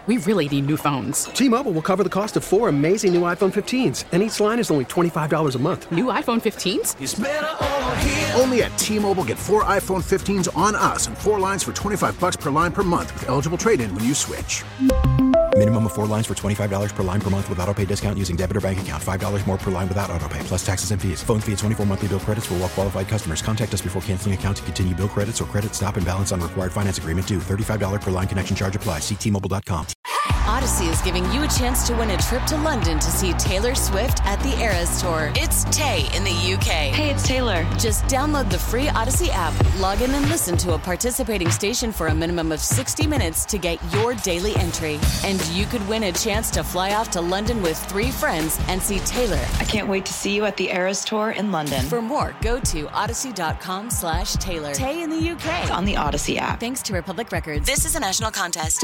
We really need new phones. T-Mobile will cover the cost of 4 amazing new iPhone 15s, and each line is only $25 a month. New iPhone 15s? It's better over here. Only at T-Mobile, get 4 iPhone 15s on us and 4 lines for $25 per line per month with eligible trade-in when you switch. Minimum of 4 lines for $25 per line per month with autopay discount using debit or bank account. $5 more per line without autopay, plus taxes and fees. Phone fee at 24 monthly bill credits for well-qualified customers. Contact us before canceling account to continue bill credits or credit stop and balance on required finance agreement due. $35 per line connection charge applies. See T-Mobile.com. Odyssey is giving you a chance to win a trip to London to see Taylor Swift at the Eras Tour. It's Tay in the UK. Hey, it's Taylor. Just download the free Odyssey app, log in and listen to a participating station for a minimum of 60 minutes to get your daily entry. And you could win a chance to fly off to London with 3 friends and see Taylor. I can't wait to see you at the Eras Tour in London. For more, go to odyssey.com/Taylor. Tay in the UK. It's on the Odyssey app. Thanks to Republic Records. This is a national contest.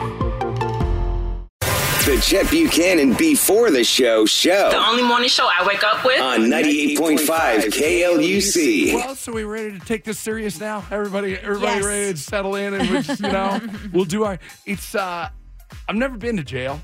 The Chet Buchanan Before the Show. The only morning show I wake up with. On 98.5 KLUC. Well, so we ready to take this serious now? Everybody Yes. ready to settle in and we'll just, we'll do our... It's, I've never been to jail.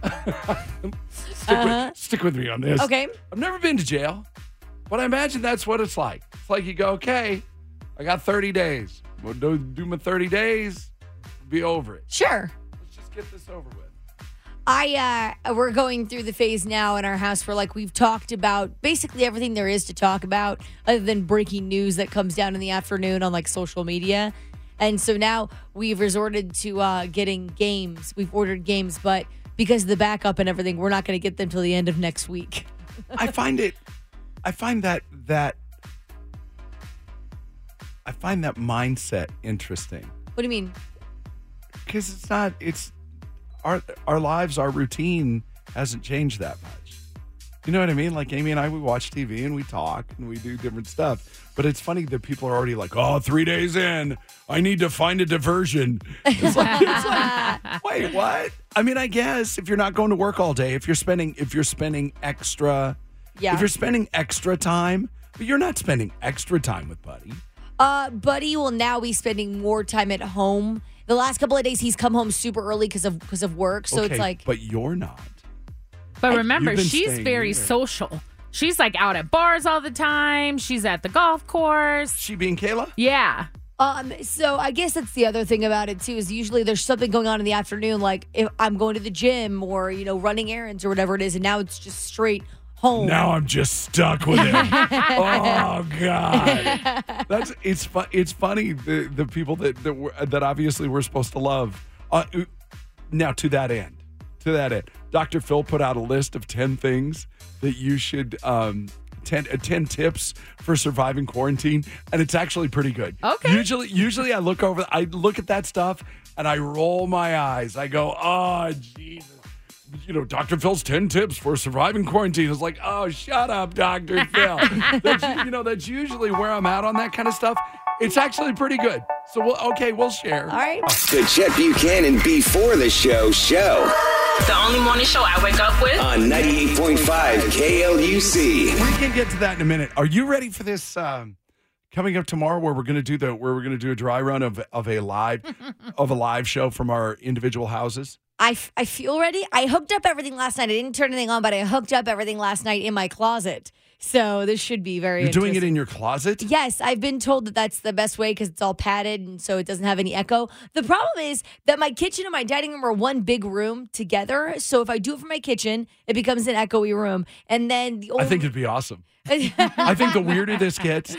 Stick with me on this. Okay. I've never been to jail, but I imagine that's what it's like. It's like you go, okay, I got 30 days. We'll do my 30 days, be over it. Sure. Let's just get this over with. We're going through the phase now in our house where we've talked about basically everything there is to talk about other than breaking news that comes down in the afternoon on social media. And so now we've resorted to getting games. We've ordered games, but because of the backup and everything, we're not going to get them till the end of next week. I find that mindset interesting. What do you mean? Because our lives, our routine hasn't changed that much. You know what I mean? Like Amy and I, we watch TV and we talk and we do different stuff. But it's funny that people are already like, 3 days in, I need to find a diversion. It's like, wait, what? I mean, I guess if you're not going to work all day, if you're spending extra, if you're spending extra time, but you're not spending extra time with Buddy. Buddy will now be spending more time at home. The last couple of days, he's come home super early because of work. So okay, it's like, but you're not. But remember, she's very social. She's out at bars all the time. She's at the golf course. She being Kayla? Yeah. So I guess that's the other thing about it too, is usually there's something going on in the afternoon, like if I'm going to the gym or, running errands or whatever it is. And now it's just straight home. Now I'm just stuck with it. Oh God, it's funny the people that obviously we're supposed to love. Now to that end, Dr. Phil put out a list of 10 things that you should 10 tips for surviving quarantine, and it's actually pretty good. Okay. Usually I look at that stuff and I roll my eyes. I go, oh Jesus. Dr. Phil's 10 tips for surviving quarantine. It's like, oh, shut up, Dr. Phil. That's usually where I'm at on that kind of stuff. It's actually pretty good. So, we'll share. All right. The Chet Buchanan Before the Show. The only morning show I wake up with. On 98.5 KLUC. We can get to that in a minute. Are you ready for this coming up tomorrow where we're going to do a dry run of a live show from our individual houses? I feel ready. I hooked up everything last night. I didn't turn anything on, but I hooked up everything last night in my closet. So this should be very You're doing it in your closet? Yes, I've been told that that's the best way because it's all padded and so it doesn't have any echo. The problem is that my kitchen and my dining room are one big room together. So if I do it from my kitchen, it becomes an echoey room. And then I think it'd be awesome. I think the weirder this gets,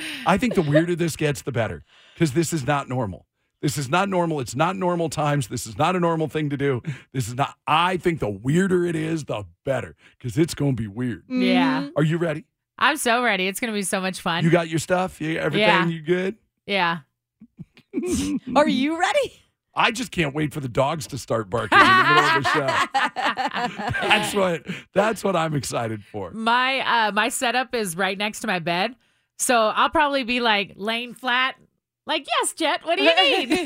the better. Because this is not normal. This is not normal. It's not normal times. This is not a normal thing to do. I think the weirder it is, the better. Because it's going to be weird. Yeah. Are you ready? I'm so ready. It's going to be so much fun. You got your stuff? Everything? Yeah. You good? Yeah. Are you ready? I just can't wait for the dogs to start barking in the middle of the show. That's what I'm excited for. My setup is right next to my bed. So I'll probably be laying flat. Yes, Jet, what do you need?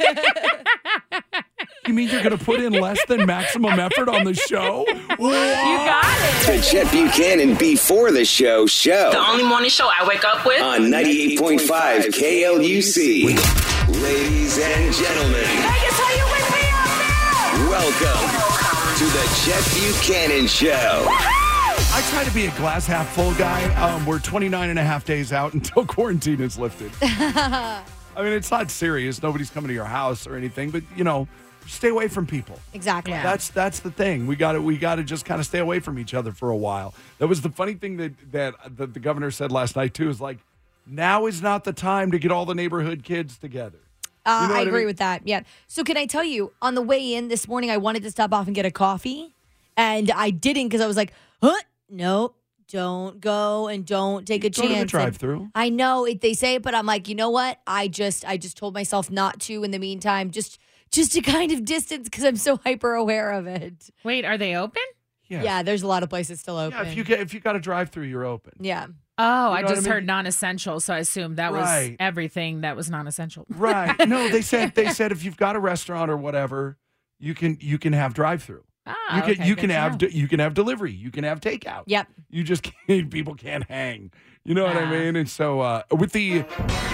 You mean you're going to put in less than maximum effort on the show? You got it. The Chet Buchanan Before the Show. The only morning show I wake up with. On 98.5 KLUC. Ladies and gentlemen. Vegas, are you with me out there? Welcome to the Chet Buchanan Show. I try to be a glass half full guy. We're 29 and a half days out until quarantine is lifted. I mean, it's not serious. Nobody's coming to your house or anything, but, stay away from people. Exactly. Yeah. That's the thing. We got to just kind of stay away from each other for a while. That was the funny thing that the governor said last night too. Is like, now is not the time to get all the neighborhood kids together. I agree with that. Yeah. So can I tell you, on the way in this morning, I wanted to stop off and get a coffee, and I didn't because I was like, no, don't go and don't take a chance. Go to the drive-through. I know they say it, but I'm like, you know what? I just told myself not to. In the meantime, just to kind of distance because I'm so hyper aware of it. Wait, are they open? Yeah, there's a lot of places still open. Yeah, if you got a drive-through, you're open. Yeah. Oh, You I know just what I mean? heard non-essential, so I assumed that Right. was everything that was non-essential. Right. No, they said if you've got a restaurant or whatever, you can have drive-through. Ah, You can okay, you good can to have know. you can have delivery. You can have takeout. Yep. You just can't. People can't hang. You know what I Ah. mean? And so with the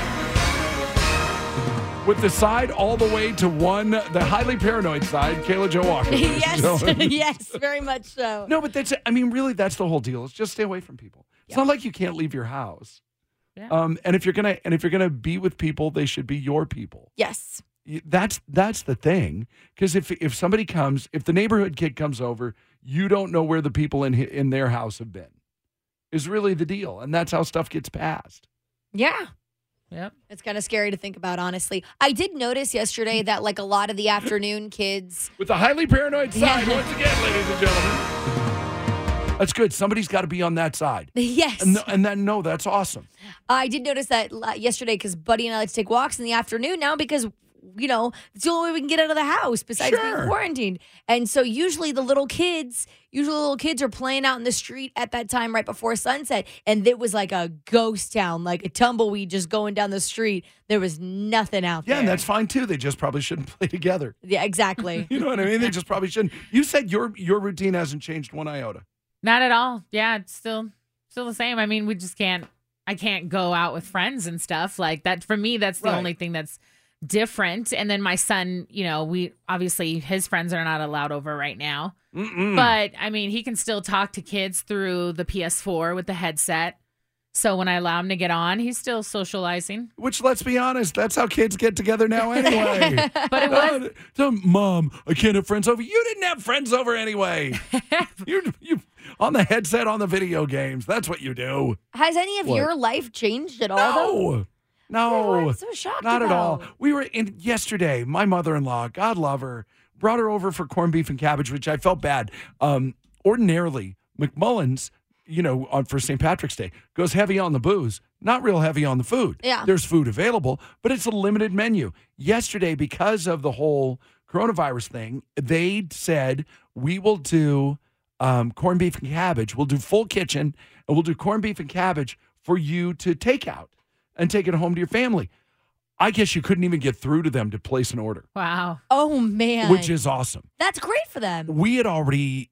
side all the way to the highly paranoid side, Kayla Jo Walker. ladies and gentlemen. Yes, very much so. No, but really, that's the whole deal. It's just stay away from people. It's not like you can't leave your house. Yeah. And if you're gonna be with people, they should be your people. Yes. That's the thing. Because if somebody comes, if the neighborhood kid comes over, you don't know where the people in their house have been. Is really the deal, and that's how stuff gets passed. Yeah. Yep. It's kind of scary to think about, honestly. I did notice yesterday that, like, a lot of the afternoon kids. With the highly paranoid side, Yeah. once again, ladies and gentlemen. That's good. Somebody's got to be on that side. Yes. And that's awesome. I did notice that yesterday because Buddy and I like to take walks in the afternoon now because, it's the only way we can get out of the house besides being Sure. quarantined. And so usually the little kids are playing out in the street at that time right before sunset. And it was like a ghost town, like a tumbleweed just going down the street. There was nothing out Yeah, there. and that's fine too. They just probably shouldn't play together. Yeah, exactly. You know what I mean? They just probably shouldn't. You said your routine hasn't changed one iota. Not at all. Yeah, it's still the same. I mean, I can't go out with friends and stuff like that. For me, that's the Right. only thing that's different. And then my son, we obviously his friends are not allowed over right now. But I mean, he can still talk to kids through the PS4 with the headset. So when I allow him to get on, he's still socializing. Which, let's be honest, that's how kids get together now anyway. But it was Mom, I can't have friends over. You didn't have friends over anyway. you on the headset on the video games. That's what you do. Has any of What? your life changed at all? though? No, Yeah, I'm so shocked not at all. about. We were in yesterday. My mother-in-law, God love her, brought her over for corned beef and cabbage, which I felt bad. Ordinarily, McMullen's, for St. Patrick's Day, goes heavy on the booze, not real heavy on the food. Yeah. There's food available, but it's a limited menu. Yesterday, because of the whole coronavirus thing, they said we will do corned beef and cabbage. We'll do full kitchen, and we'll do corned beef and cabbage for you to take out and take it home to your family. I guess you couldn't even get through to them to place an order, wow. Oh, man. which is awesome. That's great for them. We had already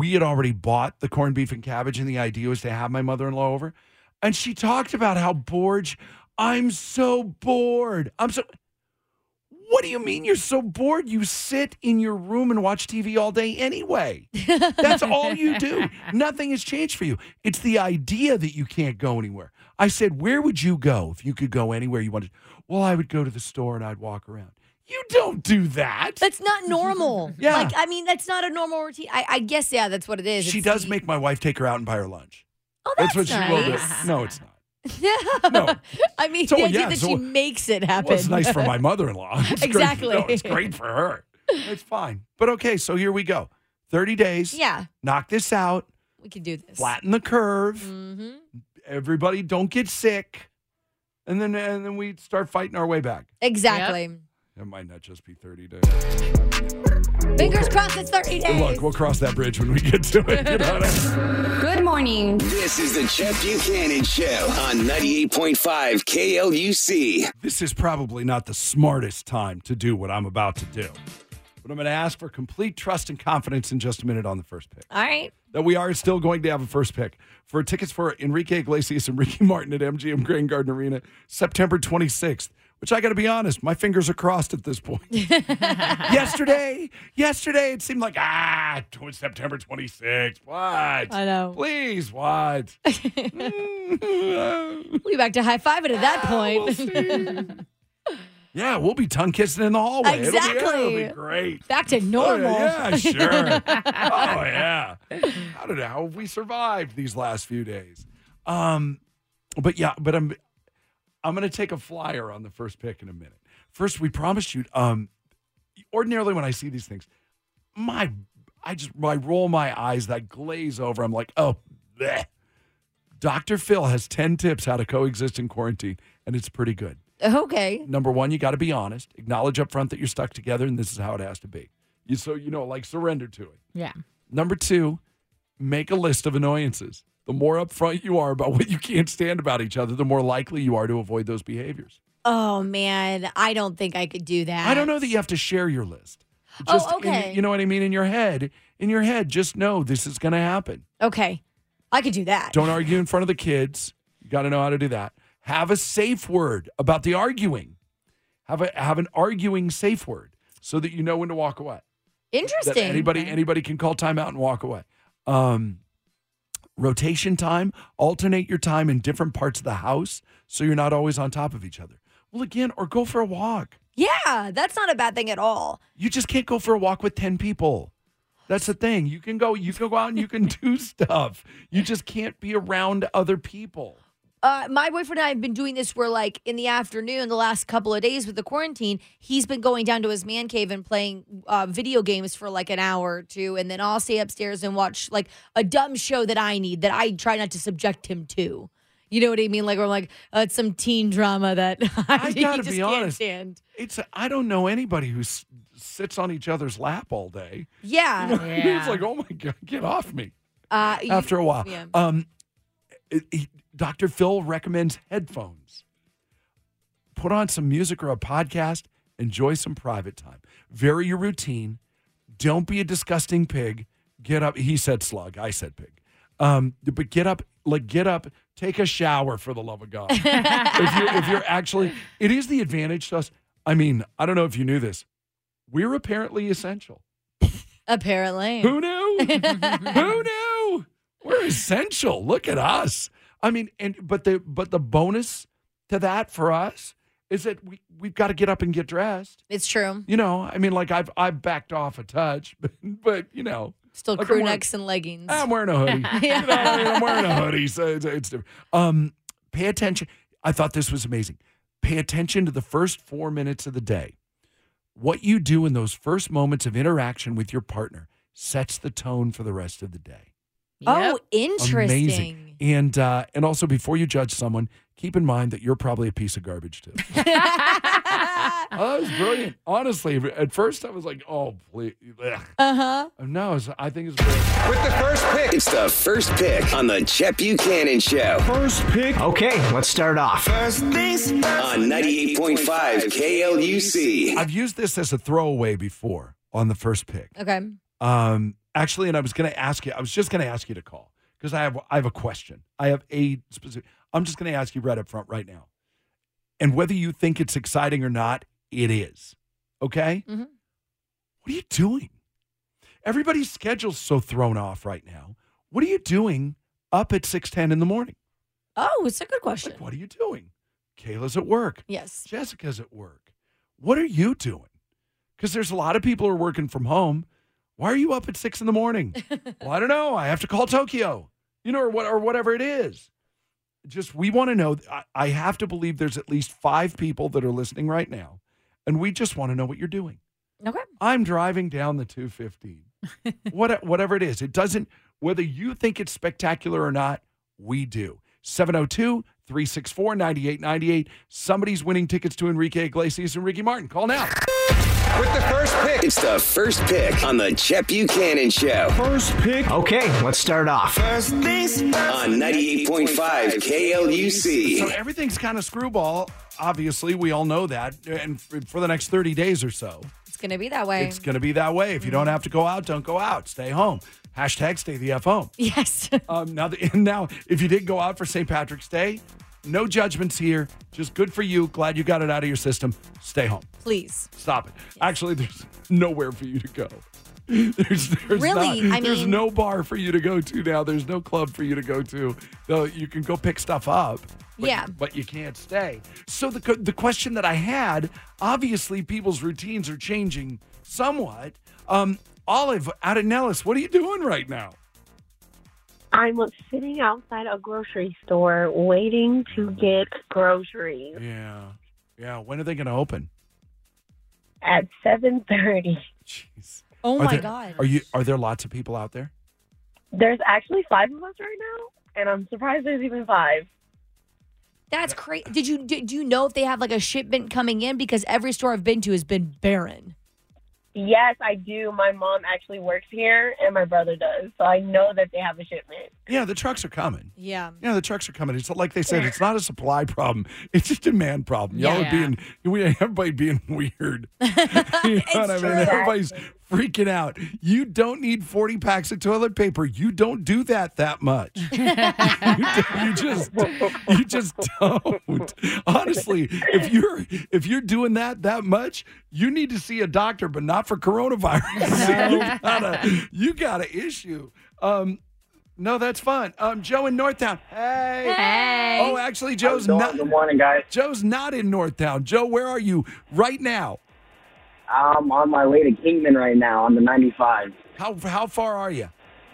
bought the corned beef and cabbage, and the idea was to have my mother-in-law over. And she talked about how bored. I'm so bored. What do you mean you're so bored? You sit in your room and watch TV all day anyway. That's all you do. Nothing has changed for you. It's the idea that you can't go anywhere. I said, where would you go if you could go anywhere you wanted? Well, I would go to the store and I'd walk around. You don't do that. That's not normal. Yeah. That's not a normal routine. I guess, yeah, that's what it is. She It's does the- make my wife take her out and buy her lunch. Oh, that's what she will do. nice. No, it's not. No. I mean, So, the idea yeah, that so- she makes it happen. Well, it's nice for my mother-in-law. It's great. Exactly. No, it's great for her. It's fine. But okay, so here we go. 30 days. Yeah, Knock this out. we can do this. Flatten the curve. Mm-hmm. Everybody don't get sick. And then we start fighting our way back. Exactly. It might not just be 30 days. Fingers crossed it's 30 days. Look, we'll cross that bridge when we get to it. You know what I mean? Good morning. This is the Chet Buchanan Show on 98.5 KLUC. This is probably not the smartest time to do what I'm about to do. But I'm going to ask for complete trust and confidence in just a minute on the first pick. All right. That we are still going to have a first pick for tickets for Enrique Iglesias and Ricky Martin at MGM Grand Garden Arena, September 26th. which I got to be honest, my fingers are crossed at this point. Yesterday, it seemed like, September 26th. What? I know. Please, what? We'll be back to high fiving at that point. We'll see. Yeah, we'll be tongue kissing in the hallway. Exactly. It'll be great. Back to normal. Oh, yeah, sure. Oh, yeah. How have we survived these last few days? But I'm going to take a flyer on the first pick in a minute. First, we promised you. Ordinarily, when I see these things, I roll my eyes, that glaze over. I'm like, oh, bleh. Dr. Phil has 10 tips how to coexist in quarantine, and it's pretty good. Okay. Number one, you got to be honest. Acknowledge up front that you're stuck together, and this is how it has to be. Surrender to it. Yeah. Number two, make a list of annoyances. The more upfront you are about what you can't stand about each other, the more likely you are to avoid those behaviors. Oh, man. I don't think I could do that. I don't know that you have to share your list. Okay. You know what I mean? In your head, just know this is going to happen. Okay. I could do that. Don't argue in front of the kids. You got to know how to do that. Have a safe word about the arguing. Have an arguing safe word so that you know when to walk away. Interesting. That anybody can call timeout and walk away. Rotation time. Alternate your time in different parts of the house so you're not always on top of each other. Well, again, or go for a walk. Yeah, that's not a bad thing at all. You just can't go for a walk with 10 people. That's the thing. You can go out and you can do stuff. You just can't be around other people. My boyfriend and I have been doing this where, like, in the afternoon, the last couple of days with the quarantine, he's been going down to his man cave and playing video games for like an hour or two. And then I'll stay upstairs and watch like a dumb show that I need that I try not to subject him to. You know what I mean? Like, we're like, it's some teen drama that I gotta be honest. Stand. I don't know anybody who sits on each other's lap all day. Yeah. You know, it's like, oh my God, get off me. After a while. Yeah. Dr. Phil recommends headphones. Put on some music or a podcast. Enjoy some private time. Vary your routine. Don't be a disgusting pig. Get up. He said slug. I said pig. But get up. Take a shower, for the love of God. if you're actually, it is the advantage to us. I mean, I don't know if you knew this. We're apparently essential. Apparently. Who knew? Who knew? We're essential. Look at us. I mean, but the bonus to that for us is that we've got to get up and get dressed. It's true. You know, I mean, like I've backed off a touch, but you know, still like crew necks and leggings. I'm wearing a hoodie. Yeah. You know, I'm wearing a hoodie, so it's different. Pay attention. I thought this was amazing. Pay attention to the first 4 minutes of the day. What you do in those first moments of interaction with your partner sets the tone for the rest of the day. Yep. Oh, interesting. Amazing. And also, before you judge someone, keep in mind that you're probably a piece of garbage, too. That was brilliant. Honestly, at first I was like, oh, please. Uh-huh. No, I think it's great. With the first pick. It's the first pick on the Chet Buchanan Show. First pick. Okay, let's start off. First things first. On 98.5 KLUC. I've used this as a throwaway before on the first pick. Okay. Actually, and I was just going to ask you to call because I have a question. I have a specific. I'm just going to ask you right up front right now. And whether you think it's exciting or not, it is. Okay? Mm-hmm. What are you doing? Everybody's schedule's so thrown off right now. What are you doing up at 6:10 in the morning? Oh, it's a good question. Like, what are you doing? Kayla's at work. Yes. Jessica's at work. What are you doing? Because there's a lot of people who are working from home. Why are you up at 6 in the morning? Well, I don't know. I have to call Tokyo, or whatever it is. Just, we want to know. I have to believe there's at least 5 people that are listening right now, and we just want to know what you're doing. Okay. I'm driving down the 215. Whatever it is. It doesn't, whether you think it's spectacular or not, we do. 702-364-9898. Somebody's winning tickets to Enrique Iglesias and Ricky Martin. Call now. With the first pick. It's the first pick on the Chet Buchanan Show. First pick. Okay, let's start off. First things first. On 98.5 KLUC. So everything's kind of screwball. Obviously, we all know that. And for the next 30 days or so. It's going to be that way. It's going to be that way. If you don't have to go out, don't go out. Stay home. Hashtag stay the F home. Yes. Now, if you did go out for St. Patrick's Day, No judgments here. Just good for you. Glad you got it out of your system. Stay home. Please. Stop it. Actually, there's nowhere for you to go. There's Really? there's no bar for you to go to now. There's no club for you to go to. Though you can go pick stuff up. But you can't stay. So the question that I had, obviously people's routines are changing somewhat. Olive, out of Nellis, what are you doing right now? I'm sitting outside a grocery store waiting to get groceries. Yeah. When are they going to open? At 7:30. Jeez. Oh my God. Are there lots of people out there? There's actually 5 of us right now, and I'm surprised there's even 5. That's crazy. Do you know if they have like a shipment coming in? Because every store I've been to has been barren. Yes, I do. My mom actually works here, and my brother does. So I know that they have a shipment. Yeah, the trucks are coming. Yeah. Yeah, the trucks are coming. It's like they said, it's not a supply problem. It's a demand problem. Y'all are everybody being weird. You know what I mean? Everybody's freaking out. You don't need 40 packs of toilet paper. You don't do that much. you just don't. Honestly, if you're doing that much, you need to see a doctor, but not for coronavirus. You got an issue. No, that's fun. Joe in Northtown. Hey. Oh, actually, Joe's not. Good morning, guys. Joe's not in Northtown. Joe, where are you right now? I'm on my way to Kingman right now on the 95. How far are you?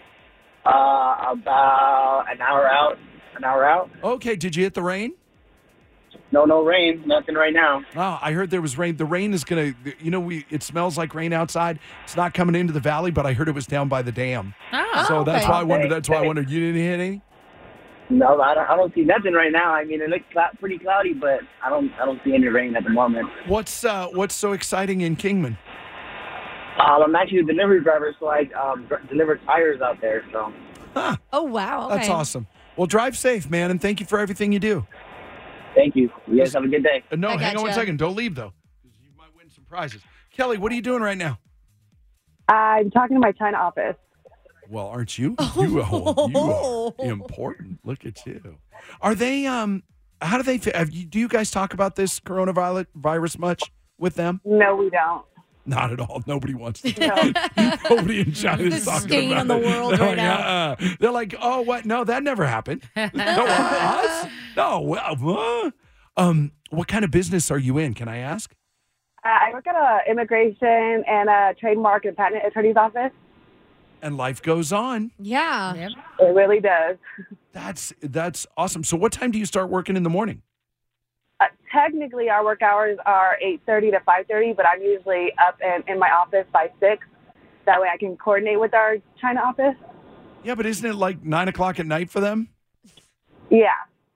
About an hour out. Okay. Did you hit the rain? No rain. Nothing right now. Oh, I heard there was rain. The rain is going to, it smells like rain outside. It's not coming into the valley, but I heard it was down by the dam. Oh, so okay. that's why I wondered. You didn't hit any? No, I don't see nothing right now. I mean, it looks pretty cloudy, but I don't see any rain at the moment. What's so exciting in Kingman? I'm actually a delivery driver, so I deliver tires out there. So. Huh. Oh wow, okay. That's awesome. Well, drive safe, man, and thank you for everything you do. Thank you. You guys have a good day. No, hang on one second. Don't leave though, because you might win some prizes. Kelly, what are you doing right now? I'm talking to my China office. Well, aren't you? You are important. Look at you. Are they? How do they? Do you guys talk about this coronavirus much with them? No, we don't. Not at all. Nobody wants to. No. Nobody in China is talking stain about on the it. world right now. They're like, oh, what? No, that never happened. No, us? No. What kind of business are you in? Can I ask? I work at an immigration and a trademark and patent attorney's office. And life goes on. Yeah. Yep. It really does. That's awesome. So what time do you start working in the morning? Technically, our work hours are 8:30 to 5:30, but I'm usually up in my office by 6. That way I can coordinate with our China office. Yeah, but isn't it like 9 o'clock at night for them? Yeah.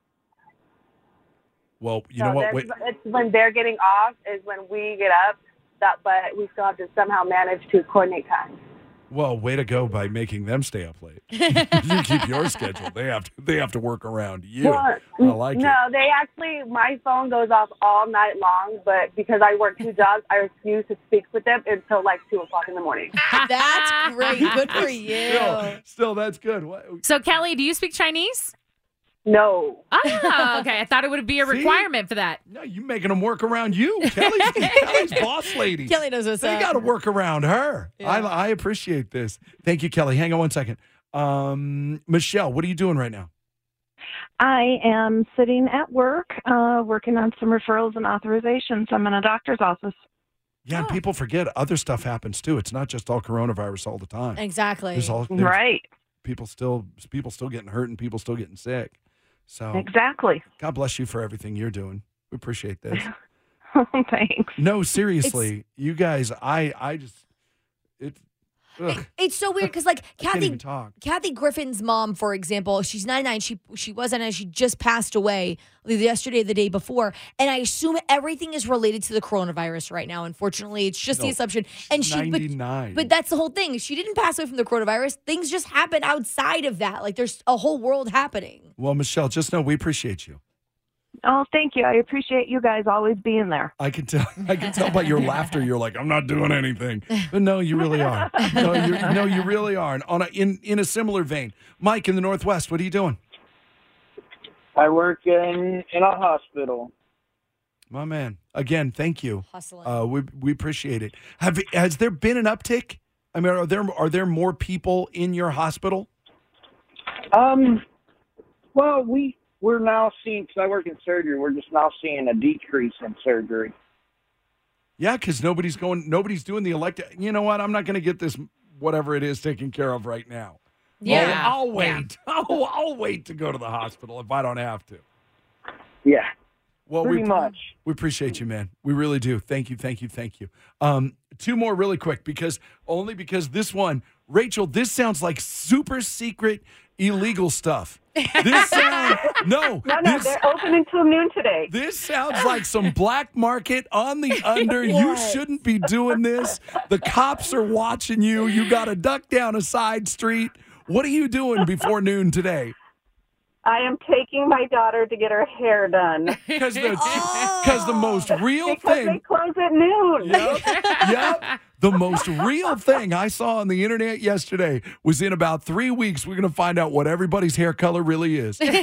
Well, you know what? It's when they're getting off is when we get up, but we still have to somehow manage to coordinate time. Well, way to go by making them stay up late. You keep your schedule. They have to work around you. Well, I like it. No, my phone goes off all night long, but because I work 2 jobs, I refuse to speak with them until like 2 o'clock in the morning. That's great. Good for you. Still, that's good. What? So, Kelly, do you speak Chinese? No. Oh, okay. I thought it would be a requirement for that. No, you making them work around you. Kelly's boss lady. Kelly knows what's up. They got to work around her. Yeah. I appreciate this. Thank you, Kelly. Hang on one second. Michelle, what are you doing right now? I am sitting at work, working on some referrals and authorizations. I'm in a doctor's office. Yeah, and people forget other stuff happens too. It's not just all coronavirus all the time. Exactly. There's right. People still getting hurt and people still getting sick. So exactly. God bless you for everything you're doing. We appreciate this. Thanks. No, seriously, you guys. It's so weird because like Kathy Griffin's mom, for example, she's 99. She wasn't, and she just passed away yesterday, the day before, and I assume everything is related to the coronavirus right now. Unfortunately, it's just the assumption. And she 99. But that's the whole thing. She didn't pass away from the coronavirus. Things just happen outside of that. Like there's a whole world happening. Well, Michelle, just know we appreciate you. Oh, thank you. I appreciate you guys always being there. I can tell by your laughter. You're like, I'm not doing anything. But no, you really are. No, you really are. And in a similar vein, Mike in the Northwest, what are you doing? I work in a hospital. My man. Again, thank you. Hustling. We appreciate it. Has there been an uptick? I mean, are there more people in your hospital? Well, we're now seeing, because I work in surgery, we're just now seeing a decrease in surgery. Yeah, because nobody's doing the elective. You know what? I'm not going to get this, whatever it is, taken care of right now. Yeah. I'll wait. Yeah. I'll wait to go to the hospital if I don't have to. Yeah. Well, pretty much. We appreciate you, man. We really do. Thank you. Two more really quick because this one, Rachel, this sounds like super secret illegal stuff. This sounds No, they're open until noon today. This sounds like some black market on the under. You shouldn't be doing this. The cops are watching you. You got to duck down a side street. What are you doing before noon today? I am taking my daughter to get her hair done. Because the most real because thing. they close at noon. Yep. The most real thing I saw on the internet yesterday was in about 3 weeks, we're going to find out what everybody's hair color really is. All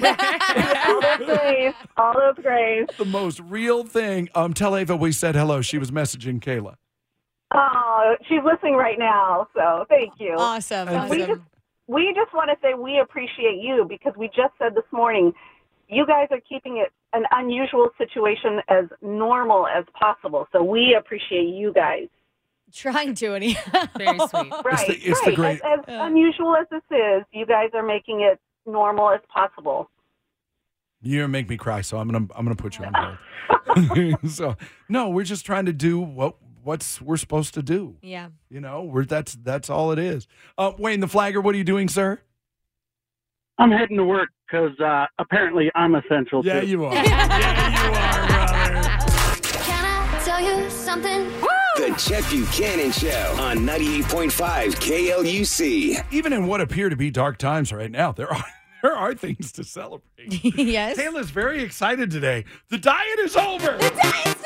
those grays. The most real thing. Tell Ava we said hello. She was messaging Kayla. Oh, she's listening right now, so thank you. Awesome. We just want to say we appreciate you because we just said this morning, you guys are keeping it an unusual situation as normal as possible. So we appreciate you guys. Trying to, anyhow. Very sweet. Right. It's the great. As unusual as this is, you guys are making it normal as possible. You're make me cry, so I'm gonna put you on hold. So no, we're just trying to do what's we're supposed to do. Yeah. You know, that's all it is. Wayne the Flagger, what are you doing, sir? I'm heading to work because apparently I'm essential too. Yeah, you are. Yeah, you are, brother. Can I tell you something? The Chet Buchanan Show on 98.5 KLUC. Even in what appear to be dark times right now, there are things to celebrate. Yes. Taylor's very excited today. The diet is over. The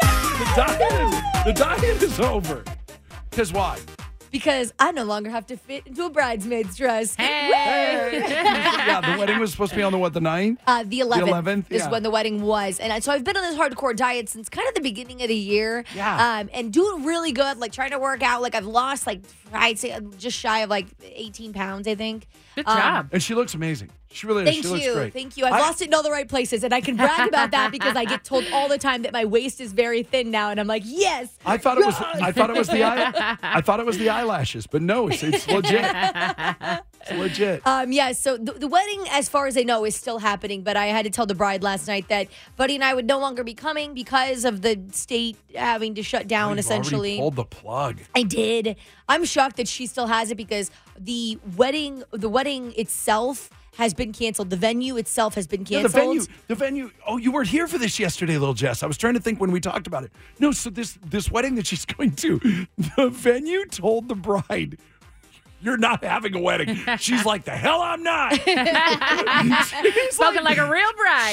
diet is over. Because why? Because I no longer have to fit into a bridesmaid's dress. Hey. Yeah, the wedding was supposed to be on the 9th? The 11th. The 11th, is yeah. when the wedding was. And so I've been on this hardcore diet since kind of the beginning of the year. Yeah. And doing really good, like trying to work out. Like I've lost I'd say just shy of 18 pounds, I think. Good job. And she looks amazing. She really is. Thank She looks you. great. Thank you. I've lost it in all the right places. And I can brag about that because I get told all the time that my waist is very thin now. And I'm like, yes. I thought it was the eyelashes, but no, it's legit. It's legit. Yeah, so the wedding, as far as I know, is still happening, but I had to tell the bride last night that Buddy and I would no longer be coming because of the state having to shut down, essentially. Pulled the plug. I did. I'm shocked that she still has it because the wedding itself has been canceled. The venue itself has been canceled. Yeah, the venue. Oh, you weren't here for this yesterday, little Jess. I was trying to think when we talked about it. No, so this wedding that she's going to, the venue told the bride, "You're not having a wedding." She's like, "The hell I'm not." Spoken like a real bride.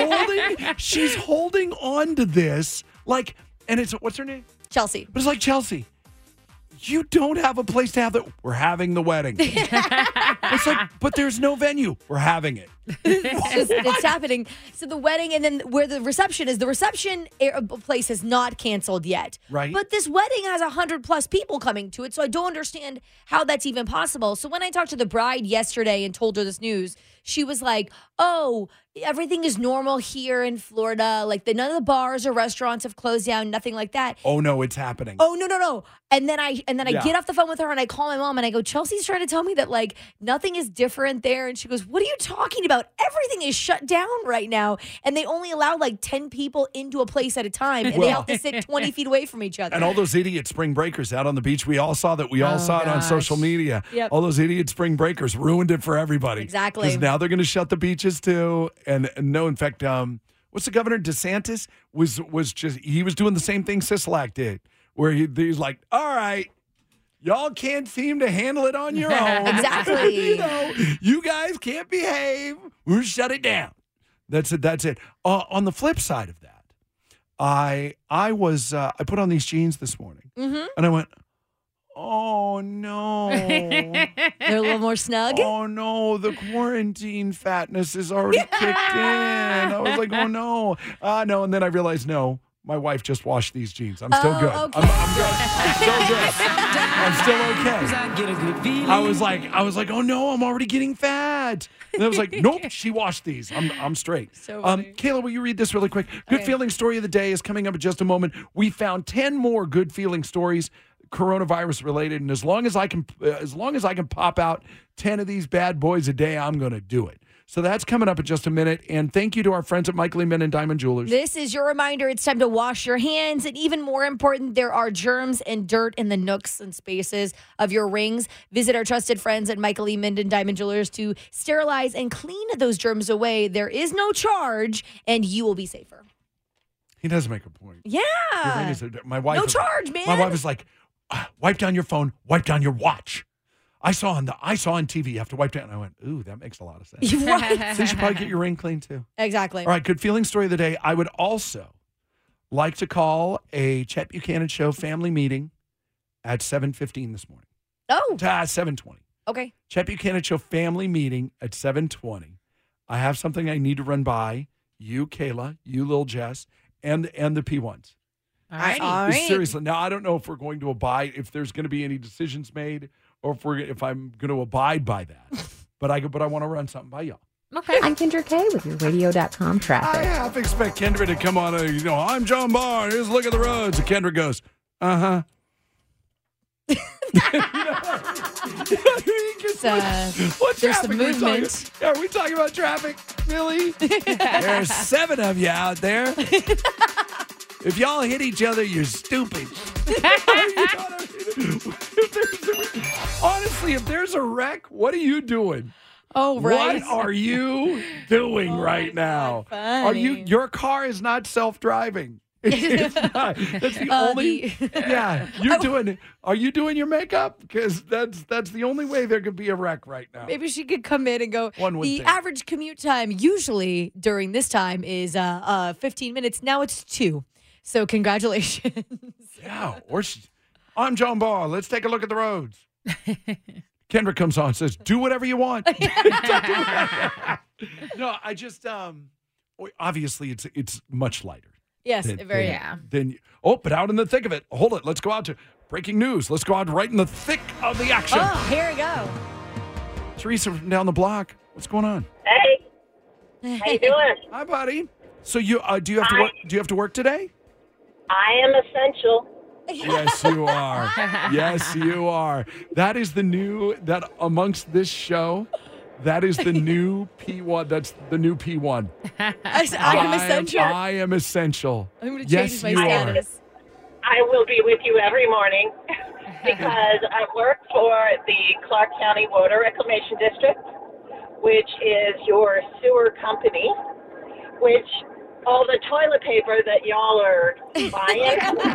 She's holding on to this and it's what's her name? Chelsea. But it's like Chelsea. You don't have a place to have it. We're having the wedding. It's like, but there's no venue. We're having it. It's happening. So the wedding, and then where the reception is, the reception place is not canceled yet. Right. But this wedding has 100+ people coming to it, so I don't understand how that's even possible. So when I talked to the bride yesterday and told her this news, she was like, "Oh, everything is normal here in Florida. None of the bars or restaurants have closed down, nothing like that." Oh no, it's happening. Oh no. And then I get off the phone with her and I call my mom and I go, "Chelsea's trying to tell me that nothing is different there." And she goes, "What are you talking about? Everything is shut down right now. And they only allow 10 people into a place at a time. And they have to sit 20 feet away from each other." And all those idiot spring breakers out on the beach, we all saw that. We all saw it on social media. Yep. All those idiot spring breakers ruined it for everybody. Exactly. Because now they're going to shut the beaches too. And no, in fact, what's the governor? DeSantis was doing the same thing Sisolak did, where he's like, "All right, y'all can't seem to handle it on your own." Exactly. You guys can't behave. We'll shut it down. That's it. On the flip side of that, I put on these jeans this morning, and I went, "Oh no, they're a little more more snug? Oh, no. The quarantine fatness is already kicked in. I was like, oh, no. No. And then I realized, no. My wife just washed these jeans. I'm still good. Okay. I'm good. I'm still okay. I was like, oh no, I'm already getting fat. And I was like, nope, she washed these. I'm straight. So funny. Kayla, will you read this really quick? Good feeling story of the day is coming up in just a moment. We found 10 more good feeling stories, coronavirus related, and as long as I can pop out 10 of these bad boys a day, I'm going to do it. So that's coming up in just a minute. And thank you to our friends at Michael E. Men and Diamond Jewelers. This is your reminder. It's time to wash your hands. And even more important, there are germs and dirt in the nooks and spaces of your rings. Visit our trusted friends at Michael E. Men and Diamond Jewelers to sterilize and clean those germs away. There is no charge, and you will be safer. He does make a point. Yeah. My wife. No charge, man. My wife is like, wipe down your phone, wipe down your watch. I saw on TV you have to wipe down. And I went, ooh, that makes a lot of sense. Right. So you should probably get your ring clean too. Exactly. All right, good feeling story of the day. I would also like to call a Chet Buchanan Show family meeting at 7:15 this morning. Oh. 7:20. Okay. Chet Buchanan Show family meeting at 7:20. I have something I need to run by you, Kayla, you, Lil Jess, and the P1s. All right. Seriously. Now, I don't know if we're going to abide, if there's going to be any decisions made, or if I'm going to abide by that. but I want to run something by y'all. Okay. I'm Kendra Kay with your radio.com traffic. I half expect Kendra to come on I'm John Barr. Here's a look at the roads. And Kendra goes, uh-huh. There's some movement. Are we talking about traffic? Really? There's 7 of you out there. If y'all hit each other, you're stupid. Honestly, if there's a wreck, what are you doing? Oh, right. What are you doing right now? Funny. Your car is not self-driving. It's not. That's the only. Yeah, Are you doing your makeup? Because that's the only way there could be a wreck right now. Maybe she could come in and go. One would the think. average commute time usually during this time is 15 minutes. Now it's 2. So congratulations. Yeah. I'm John Barr. Let's take a look at the roads. Kendra comes on and says, do whatever you want. No, I just obviously it's much lighter. Yes, very. But out in the thick of it. Hold it. Let's go out to breaking news. Let's go out right in the thick of the action. Oh, here we go. Teresa from down the block. What's going on? Hey. How you doing? Hi, buddy. So you do you have to work? Do you have to work today? I am essential. Yes, you are. Yes, you are. That is that amongst this show, that is the new P1. That's the new P1. I am essential. I am essential. I'm going to change my status. I will be with you every morning because I work for the Clark County Water Reclamation District, which is your sewer company, which all the toilet paper that y'all are buying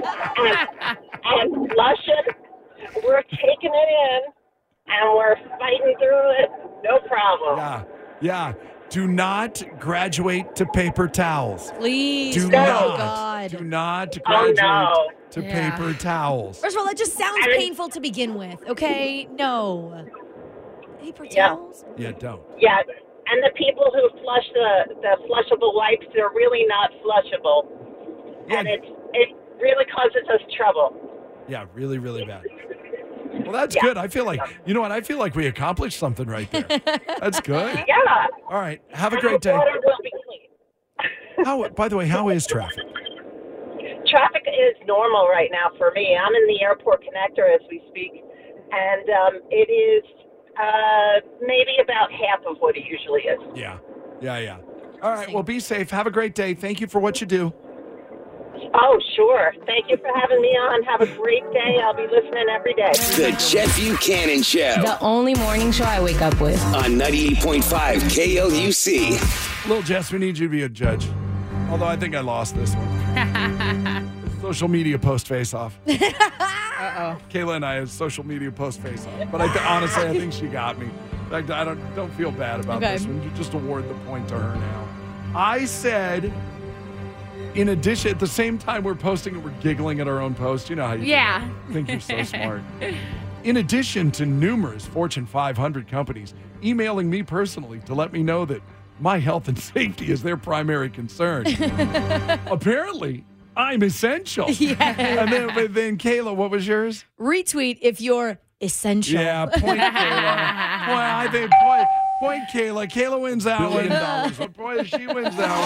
and flushing, we're taking it in and we're fighting through it, no problem. Yeah. Do not graduate to paper towels. Please. Do not graduate to paper towels. First of all, that just sounds painful to begin with. Okay? No. Paper towels? Yeah, don't. Yeah. And the people who flush the flushable wipes, they're really not flushable. Yeah. And it really causes us trouble. Yeah, really, really bad. Well, that's good. I feel like, I feel like we accomplished something right there. That's good. Yeah. All right. Have a great day. Water will be clean. By the way, how is traffic? Traffic is normal right now for me. I'm in the airport connector as we speak, and it is maybe about half of what it usually is. Yeah. All right. Well, be safe. Have a great day. Thank you for what you do. Oh, sure. Thank you for having me on. Have a great day. I'll be listening every day. The Chet Buchanan Show. The only morning show I wake up with. On 98.5 KLUC. Little Jess, we need you to be a judge. Although I think I lost this one. Social media post face-off. Uh-oh. Kayla and I have social media post face-off. But honestly, I think she got me. In fact, I don't feel bad about this one. You just award the point to her now. I said, in addition, at the same time we're posting it, we're giggling at our own post. You know how you do. I think you're so smart. in addition to numerous Fortune 500 companies emailing me personally to let me know that my health and safety is their primary concern. Apparently, I'm essential. Yeah. And then Kayla, what was yours? Retweet if you're essential. Yeah, point Kayla. Boy, I think point Kayla. Kayla wins that $1 billion. But boy, she wins that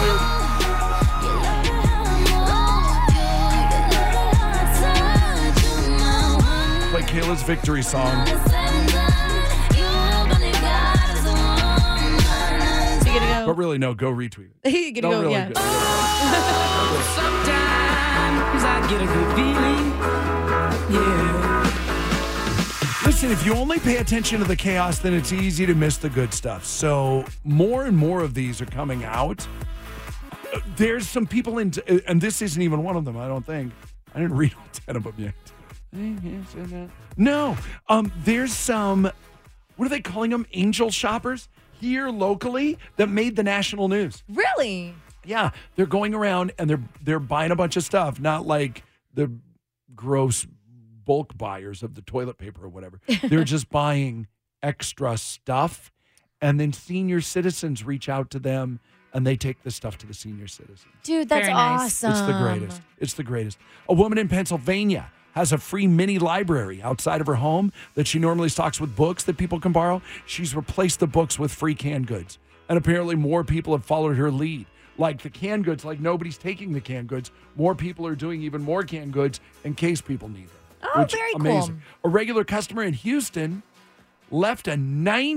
one. Play Kayla's victory song. But really, no, go retweet it. You're gonna go, really yeah. good. Sometimes I get a good feeling. Yeah. Listen, if you only pay attention to the chaos, then it's easy to miss the good stuff. So more and more of these are coming out. There's some people in, and this isn't even one of them, I don't think. I didn't read all 10 of them yet. No. There's some, what are they calling them? Angel shoppers here locally that made the national news. Really? Yeah, they're going around and they're buying a bunch of stuff, not like the gross bulk buyers of the toilet paper or whatever. They're just buying extra stuff, and then senior citizens reach out to them and they take the stuff to the senior citizens. Dude, that's awesome. It's the greatest. It's the greatest. A woman in Pennsylvania has a free mini library outside of her home that she normally stocks with books that people can borrow. She's replaced the books with free canned goods. And apparently more people have followed her lead. Like the canned goods, like nobody's taking the canned goods. More people are doing even more canned goods in case people need them. Oh, very amazing. cool. A regular customer in Houston left a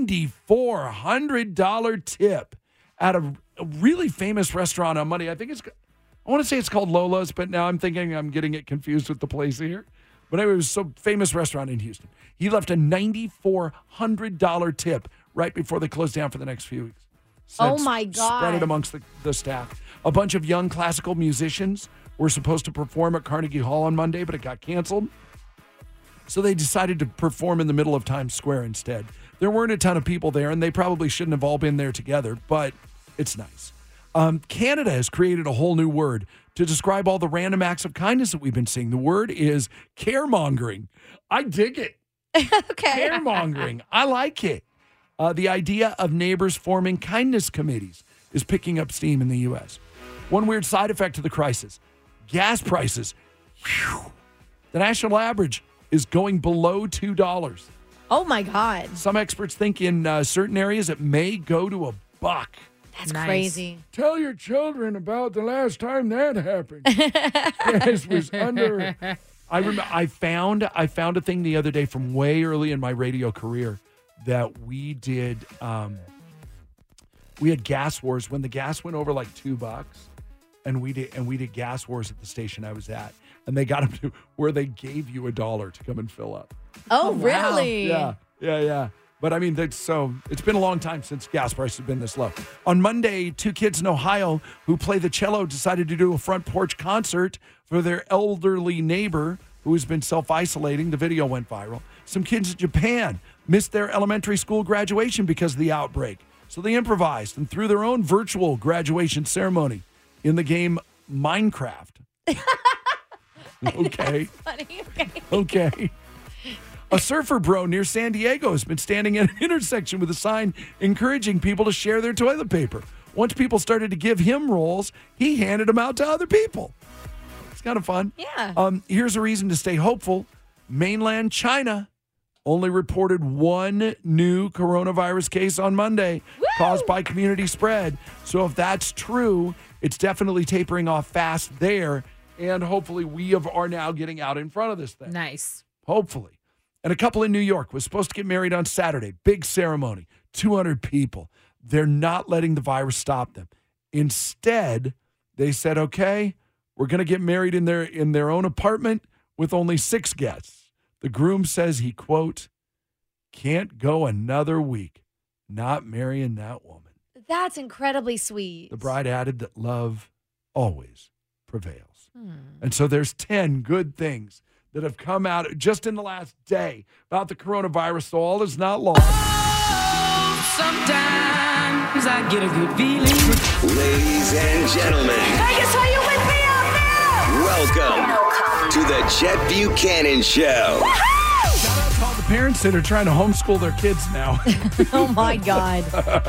$9,400 tip at a really famous restaurant on Monday. I want to say it's called Lola's, but now I'm thinking I'm getting it confused with the place here. But anyway, it was some famous restaurant in Houston. He left a $9,400 tip right before they closed down for the next few weeks. Oh, my God. Spread it amongst the staff. A bunch of young classical musicians were supposed to perform at Carnegie Hall on Monday, but it got canceled. So they decided to perform in the middle of Times Square instead. There weren't a ton of people there, and they probably shouldn't have all been there together, but it's nice. Canada has created a whole new word to describe all the random acts of kindness that we've been seeing. The word is caremongering. I dig it. Okay. Caremongering. I like it. The idea of neighbors forming kindness committees is picking up steam in the U.S. One weird side effect of the crisis, gas prices. Whew, the national average is going below $2. Oh, my God. Some experts think in certain areas it may go to $1. That's crazy. Tell your children about the last time that happened. Gas was under. I remember I found a thing the other day from way early in my radio career that we did. We had gas wars when the gas went over like $2, and we did gas wars at the station I was at, and they got them to where they gave you $1 to come and fill up. Oh, really? Yeah. But I mean, it's been a long time since gas prices have been this low. On Monday, 2 kids in Ohio who play the cello decided to do a front porch concert for their elderly neighbor who has been self-isolating. The video went viral. Some kids in Japan missed their elementary school graduation because of the outbreak. So they improvised and threw their own virtual graduation ceremony in the game Minecraft. Okay. Funny. Okay. A surfer bro near San Diego has been standing at an intersection with a sign encouraging people to share their toilet paper. Once people started to give him rolls, he handed them out to other people. It's kind of fun. Yeah. Here's a reason to stay hopeful. Mainland China only reported 1 new coronavirus case on Monday caused by community spread. So if that's true, it's definitely tapering off fast there. And hopefully we are now getting out in front of this thing. Nice. Hopefully. And a couple in New York was supposed to get married on Saturday. Big ceremony, 200 people. They're not letting the virus stop them. Instead, they said, okay, we're going to get married in their own apartment with only 6 guests. The groom says he, quote, can't go another week not marrying that woman. That's incredibly sweet. The bride added that love always prevails. And so there's 10 good things that have come out just in the last day about the coronavirus, so all is not lost. Sometimes I get a good feeling. Ladies and gentlemen, Vegas, are you with me out there? welcome to the Chet Buchanan Show. Shout out to parents that are trying to homeschool their kids now. Oh, my God.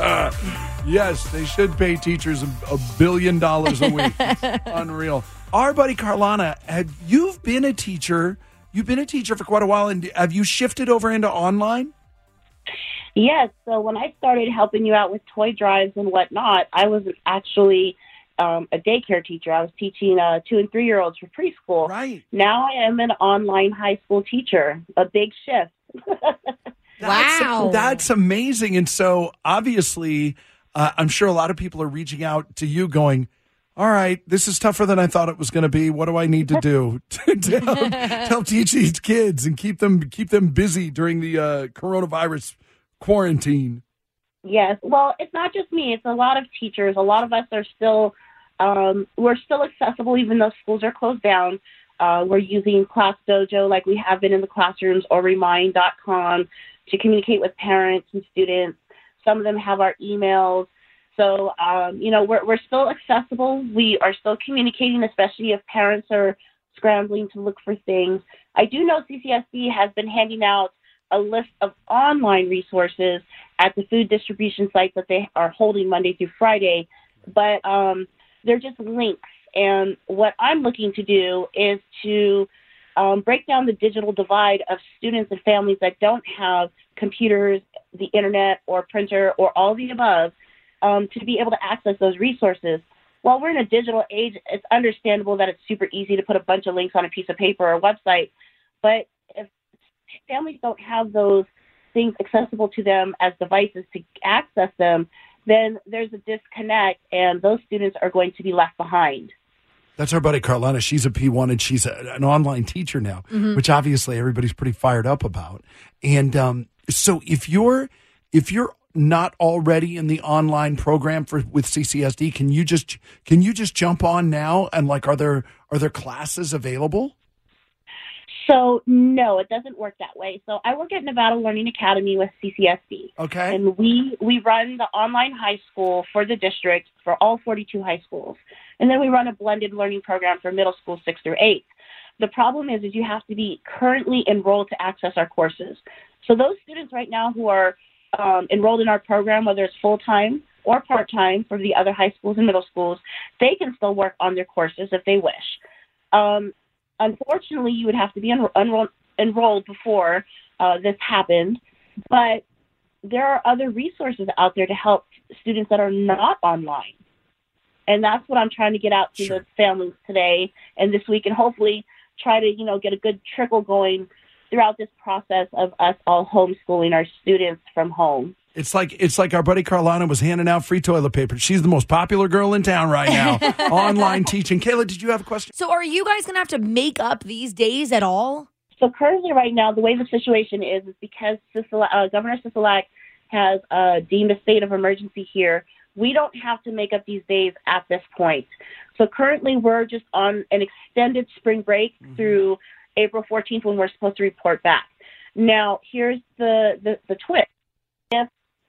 Yes, they should pay teachers $1 billion a week. It's unreal. Our buddy Carlana, you've been a teacher. You've been a teacher for quite a while, and have you shifted over into online? Yes. So when I started helping you out with toy drives and whatnot, I was actually a daycare teacher. I was teaching 2 and 3-year-olds for preschool. Right. Now I am an online high school teacher. A big shift. Wow. That's amazing. And so obviously, I'm sure a lot of people are reaching out to you going, all right, this is tougher than I thought it was going to be. What do I need to do to help teach these kids and keep them busy during the coronavirus quarantine? Yes. Well, it's not just me. It's a lot of teachers. A lot of us are still, we're still accessible even though schools are closed down. We're using Class Dojo like we have been in the classrooms, or Remind.com to communicate with parents and students. Some of them have our emails. So, we're still accessible. We are still communicating, especially if parents are scrambling to look for things. I do know CCSD has been handing out a list of online resources at the food distribution sites that they are holding Monday through Friday, but they're just links. And what I'm looking to do is to break down the digital divide of students and families that don't have computers, the internet, or printer, or all the above, to be able to access those resources. While we're in a digital age, it's understandable that it's super easy to put a bunch of links on a piece of paper or a website. But if families don't have those things accessible to them as devices to access them, then there's a disconnect, and those students are going to be left behind. That's our buddy Carlana. She's a P1, and she's an online teacher now, which obviously everybody's pretty fired up about. And so if you're not already in the online program with CCSD, can you just jump on now and are there classes available? So no, it doesn't work that way. So I work at Nevada Learning Academy with CCSD. Okay. And we run the online high school for the district for all 42 high schools. And then we run a blended learning program for middle school 6 through 8. The problem is you have to be currently enrolled to access our courses. So those students right now who are enrolled in our program, whether it's full-time or part-time for the other high schools and middle schools, they can still work on their courses if they wish. Unfortunately, you would have to be enrolled before this happened, but there are other resources out there to help students that are not online. And that's what I'm trying to get out to the families today and this week, and hopefully try to, get a good trickle going throughout this process of us all homeschooling our students from home. It's like our buddy Carlana was handing out free toilet paper. She's the most popular girl in town right now, online teaching. Kayla, did you have a question? So are you guys going to have to make up these days at all? So currently right now, the way the situation is because Governor Sisolak has deemed a state of emergency here, we don't have to make up these days at this point. So currently we're just on an extended spring break through April 14th when we're supposed to report back. Now, here's the twist. If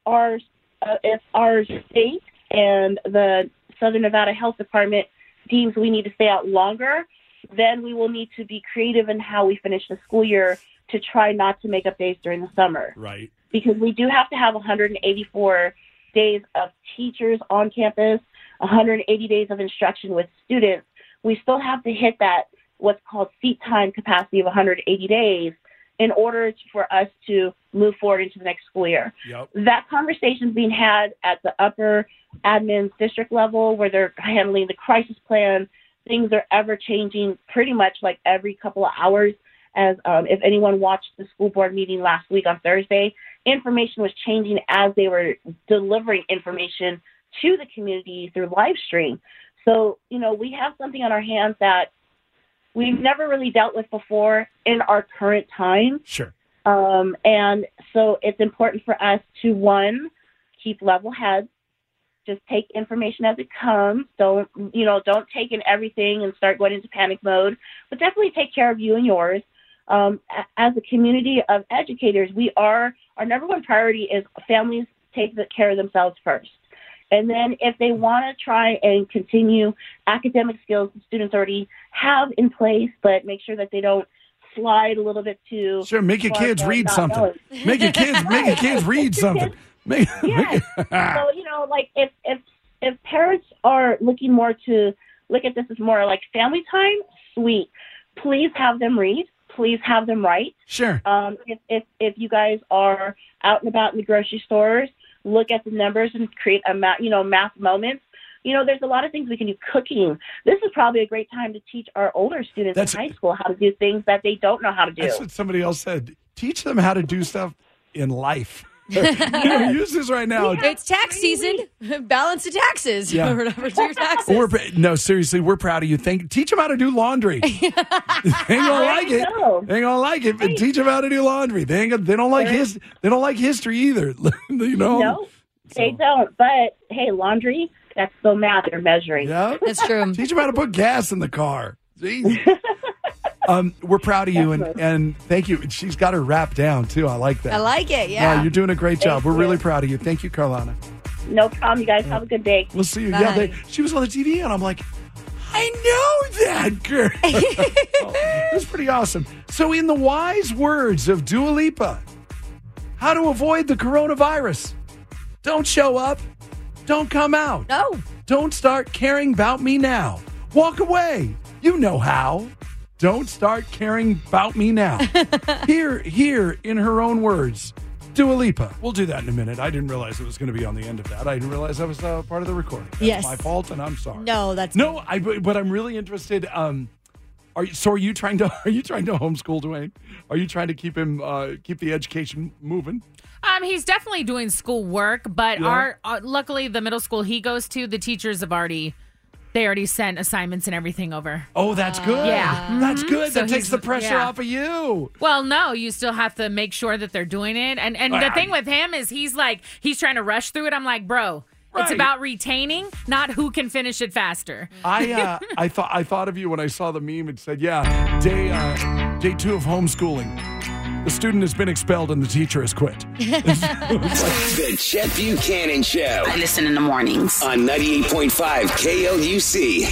our state and the Southern Nevada Health Department deems we need to stay out longer, then we will need to be creative in how we finish the school year to try not to make up days during the summer. Right. Because we do have to have 184 days of teachers on campus, 180 days of instruction with students. We still have to hit that what's called seat time capacity of 180 days in order for us to move forward into the next school year. Yep. That conversation is being had at the upper admin district level where they're handling the crisis plan. Things are ever changing pretty much like every couple of hours. As if anyone watched the school board meeting last week on Thursday, information was changing as they were delivering information to the community through live stream. So, we have something on our hands that we've never really dealt with before in our current time. Sure. And so it's important for us to, one, keep level heads, just take information as it comes. Don't take in everything and start going into panic mode, but definitely take care of you and yours. As a community of educators, our number one priority is families take care of themselves first. And then if they want to try and continue academic skills the students already have in place, but make sure that they don't slide a little bit too. Sure, make your far kids for read not something. knowing. Make your kids read something. Yeah. So, you know, like if parents are looking more to look at this as more like family time, sweet. Please have them read. Please have them write. Sure. If you guys are out and about in the grocery stores, look at the numbers and create math moments. You know, there's a lot of things we can do. Cooking. This is probably a great time to teach our older students in high school how to do things that they don't know how to do. That's what somebody else said. Teach them how to do stuff in life. Use this right now. It's tax season. Balance the taxes. Yeah. Remember to do your taxes. No, seriously, we're proud of you. Teach them how to do laundry. They ain't gonna like it. They ain't gonna like it. But teach them how to do laundry. They don't like history either. You know. No, they don't. But hey, laundry. That's still math. They're measuring. Yeah, that's true. Teach them how to put gas in the car. Jeez. We're proud of you, and thank you. She's got her rap down, too. I like that. I like it, yeah. You're doing a great job. Thank We're you. really proud of you. Thank you, Carlana. No problem. You guys have a good day. We'll see you. Bye. Yeah, she was on the TV, and I'm like, I know that girl. That's pretty awesome. So in the wise words of Dua Lipa, how to avoid the coronavirus. Don't show up. Don't come out. No. Don't start caring about me now. Walk away. You know how. Don't start caring about me now. Here, in her own words, Dua Lipa. We'll do that in a minute. I didn't realize it was going to be on the end of that. I didn't realize that was part of the recording. That's Yes. my fault, and I'm sorry. No, that's but I'm really interested. Are you trying to homeschool Dwayne? Are you trying to keep him keep the education moving? He's definitely doing school work, but Yeah. luckily the middle school he goes to, the teachers have already sent assignments and everything over. Oh, that's good. Yeah. That's good. So That takes he's- the pressure yeah. off of you. Well, no, you still have to make sure that they're doing it. And the thing with him is he's trying to rush through it. I'm like, bro, it's Right. about retaining, not who can finish it faster. I thought of you when I saw the meme. It said, day 2 of homeschooling. The student has been expelled and the teacher has quit. The Chet Buchanan Show. I listen in the mornings. On 98.5 KLUC.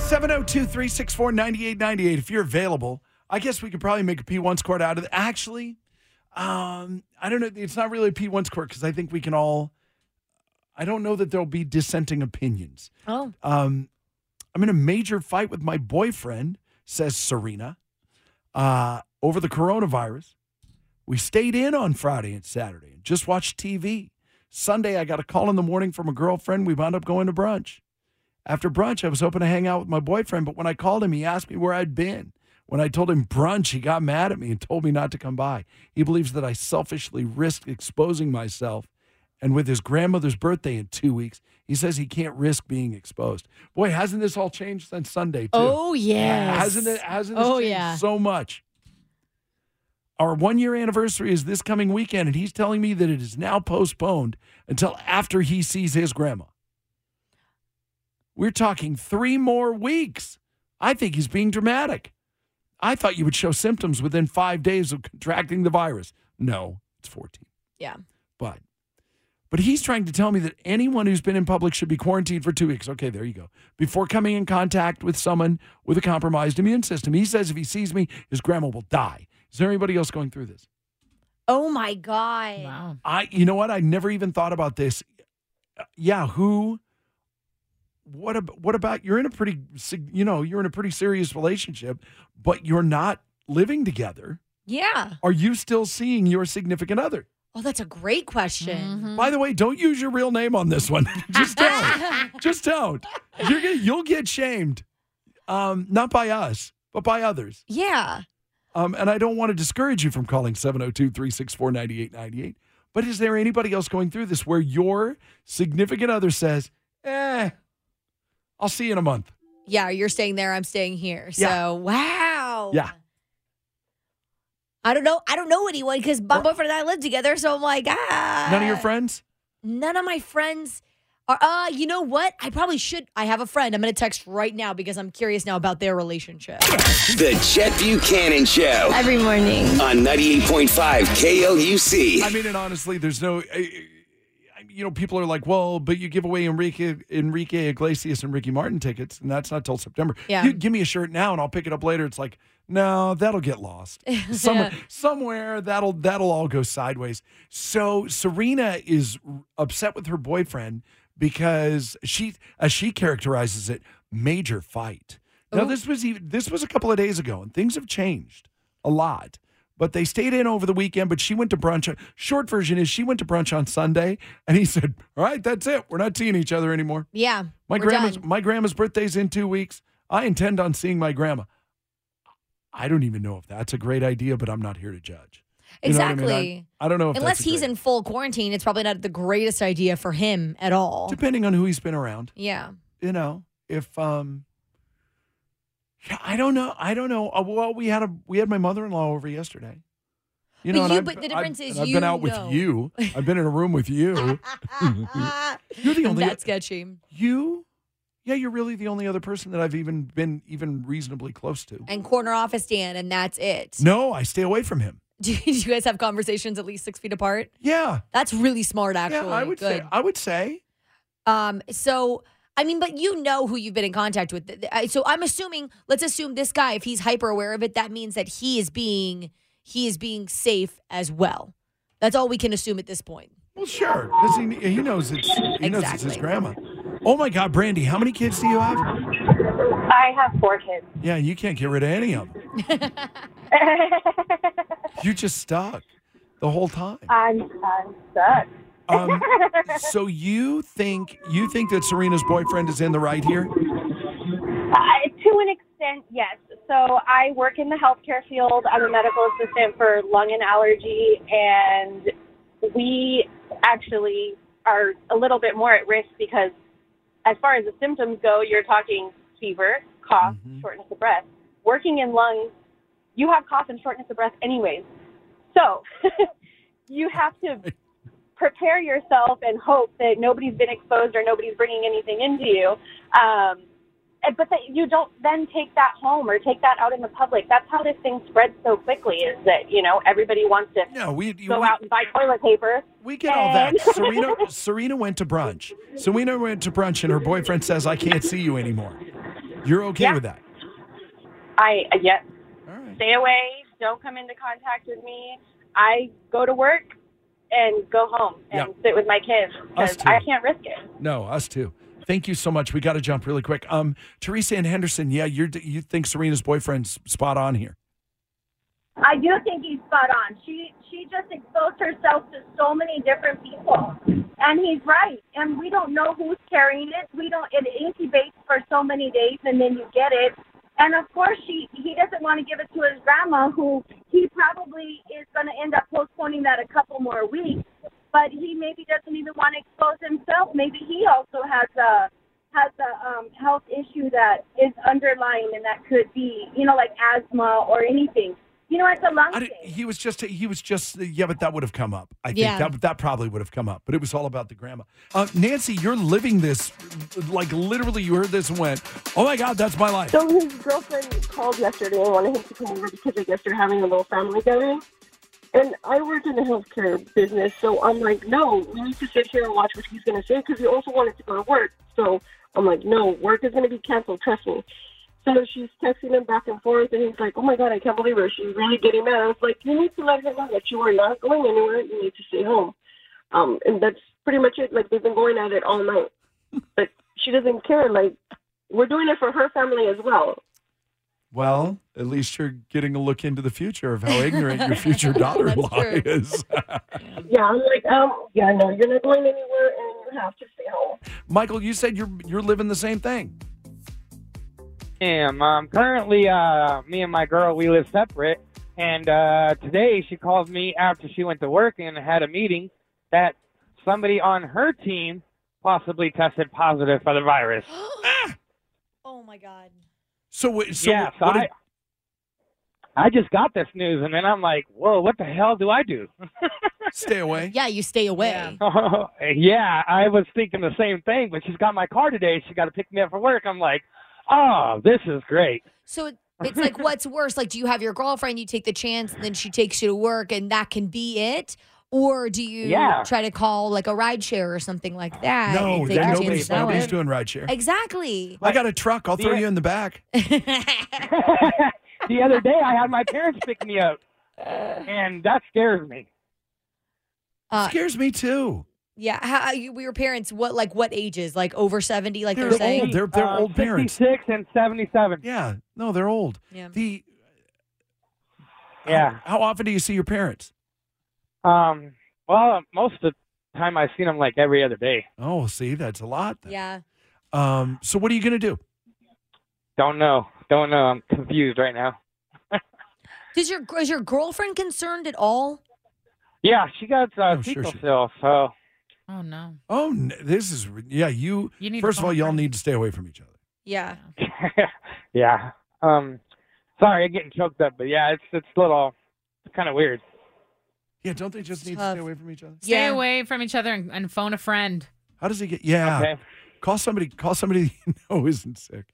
702-364-9898. If you're available, I guess we could probably make a P1 score out of it. Actually, I don't know. It's not really a P1 score because I think we can all. I don't know that there'll be dissenting opinions. Oh. I'm in a major fight with my boyfriend, says Serena, over the coronavirus. We stayed in on Friday and Saturday and just watched TV. Sunday, I got a call in the morning from a girlfriend. We wound up going to brunch. After brunch, I was hoping to hang out with my boyfriend, but when I called him, he asked me where I'd been. When I told him brunch, he got mad at me and told me not to come by. He believes that I selfishly risked exposing myself. And with his grandmother's birthday in 2 weeks, he says he can't risk being exposed. Boy, hasn't this all changed since Sunday, too? Oh, yes. Hasn't it? Hasn't this changed so much? Our 1-year anniversary is this coming weekend, and he's telling me that it is now postponed until after he sees his grandma. We're talking 3 more weeks. I think he's being dramatic. I thought you would show symptoms within 5 days of contracting the virus. No, it's 14. Yeah. But he's trying to tell me that anyone who's been in public should be quarantined for 2 weeks. Okay, there you go. Before coming in contact with someone with a compromised immune system. He says if he sees me, his grandma will die. Is there anybody else going through this? Oh, my God. Wow. You know what? I never even thought about this. Yeah, what about, you're in a pretty serious relationship, but you're not living together. Yeah. Are you still seeing your significant other? Oh, that's a great question. Mm-hmm. By the way, don't use your real name on this one. Just don't. Just don't. You'll get shamed. Not by us, but by others. Yeah. And I don't want to discourage you from calling 702-364-9898. But is there anybody else going through this where your significant other says, I'll see you in a month? Yeah, you're staying there, I'm staying here. So, Yeah. wow. Yeah. I don't know anyone because my boyfriend and I live together. So I'm like, None of your friends? None of my friends are, you know what? I probably should. I have a friend. I'm going to text right now because I'm curious now about their relationship. The Chet Buchanan Show. Every morning. On 98.5 KLUC. I mean, and honestly, there's no, people are like, well, but you give away Enrique Iglesias and Ricky Martin tickets, and that's not till September. Yeah. You give me a shirt now, and I'll pick it up later. It's like, no, that'll get lost. Somewhere that'll all go sideways. So Serena is upset with her boyfriend because as she characterizes it, major fight. Now, this was a couple of days ago, and things have changed a lot. But they stayed in over the weekend, but she went to brunch. Short version is she went to brunch on Sunday, and he said, all right, that's it. We're not seeing each other anymore. Yeah, My grandma's birthday's in 2 weeks. I intend on seeing my grandma. I don't even know if that's a great idea, but I'm not here to judge. You know what I mean? Exactly. I don't know if unless that's a he's great- in full quarantine, it's probably not the greatest idea for him at all. Depending on who he's been around. Yeah. If I don't know. Well, we had my mother-in-law over yesterday. But the difference is I've been out with you. I've been in a room with you. You're the only. That's sketchy. Yeah, you're really the only other person that I've been reasonably close to. And corner office Dan, and that's it. No, I stay away from him. Do you guys have conversations at least 6 feet apart? Yeah. That's really smart, actually. Yeah, I would say. So, I mean, but you know who you've been in contact with. So I'm assuming, let's assume this guy, if he's hyper aware of it, that means that he is being safe as well. That's all we can assume at this point. Well, sure, because he knows it's his grandma. Oh my God, Brandy, how many kids do you have? I have 4 kids. Yeah, you can't get rid of any of them. You're just stuck the whole time. I'm stuck. So you think that Serena's boyfriend is in the right here? To an extent, yes. So I work in the healthcare field. I'm a medical assistant for lung and allergy, and we actually are a little bit more at risk because as far as the symptoms go, you're talking fever, cough, shortness of breath. Working in lungs, you have cough and shortness of breath anyways. So you have to prepare yourself and hope that nobody's been exposed or nobody's bringing anything into you. But that you don't then take that home or take that out in the public. That's how this thing spreads so quickly is that, everybody wants to go out and buy toilet paper. We get all that. Serena went to brunch. Serena went to brunch and her boyfriend says, I can't see you anymore. You're okay with that? Yes. All right. Stay away. Don't come into contact with me. I go to work and go home and sit with my kids because I can't risk it. No, us too. Thank you so much. We got to jump really quick. Teresa and Henderson, you think Serena's boyfriend's spot on here? I do think he's spot on. She just exposed herself to so many different people, and he's right. And we don't know who's carrying it. It incubates for so many days, and then you get it. And of course, he doesn't want to give it to his grandma, who he probably is going to end up postponing that a couple more weeks. But he maybe doesn't even want to expose himself. Maybe he also has a health issue that is underlying, and that could be, like asthma or anything. It's a lung thing. He was just, but that would have come up. I think that probably would have come up. But it was all about the grandma. Nancy, you're living this, like literally you heard this and went, oh my God, that's my life. So his girlfriend called yesterday and wanted him to come over because I guess they're having a little family gathering. And I work in the healthcare business, so I'm like, no, we need to sit here and watch what he's going to say because he also wanted to go to work. So I'm like, no, work is going to be canceled, trust me. So she's texting him back and forth, and he's like, oh, my God, I can't believe her. She's really getting mad. I was like, you need to let her know that you are not going anywhere. You need to stay home. And that's pretty much it. Like, they've been going at it all night. But she doesn't care. Like, we're doing it for her family as well. Well, at least you're getting a look into the future of how ignorant your future daughter-in-law is. Yeah, I'm like, no, you're not going anywhere, and you have to stay home. Michael, you said you're living the same thing. Currently, me and my girl, we live separate, and today she called me after she went to work and had a meeting that somebody on her team possibly tested positive for the virus. Oh, my God. I just got this news, and then I'm like, whoa, what the hell do I do? Stay away. Yeah, you stay away. Yeah, I was thinking the same thing, but she's got my car today. She got to pick me up for work. I'm like, oh, this is great. So it's like, what's worse? Like, do you have your girlfriend, you take the chance, and then she takes you to work, and that can be it? Or do you try to call like a ride share or something like that? No, and take your nobody's chances that way? doing rideshare. Exactly. I got a truck. I'll throw you in the back. The other day, I had my parents pick me up, and that scares me. Scares me too. Yeah, how your parents? What ages? Like over 70? Like They're they're saying old. They're old parents. 66 and 77. Yeah, no, they're old. Yeah. How often do you see your parents? Well, most of the time I've seen them like every other day. Oh, see, that's a lot. Then. Yeah. So what are you gonna do? Don't know. I'm confused right now. is your girlfriend concerned at all? Yeah, she got sure fecal she- cells, so. Oh no. Oh, this is You need first to of all, phone a y'all friend. need to stay away from each other. Yeah. Yeah. Sorry, I'm getting choked up, but yeah, it's a little kind of weird. Yeah, don't they just need to stay away from each other? Stay away from each other and phone a friend. How does he get? Yeah, Okay. call somebody you know isn't sick.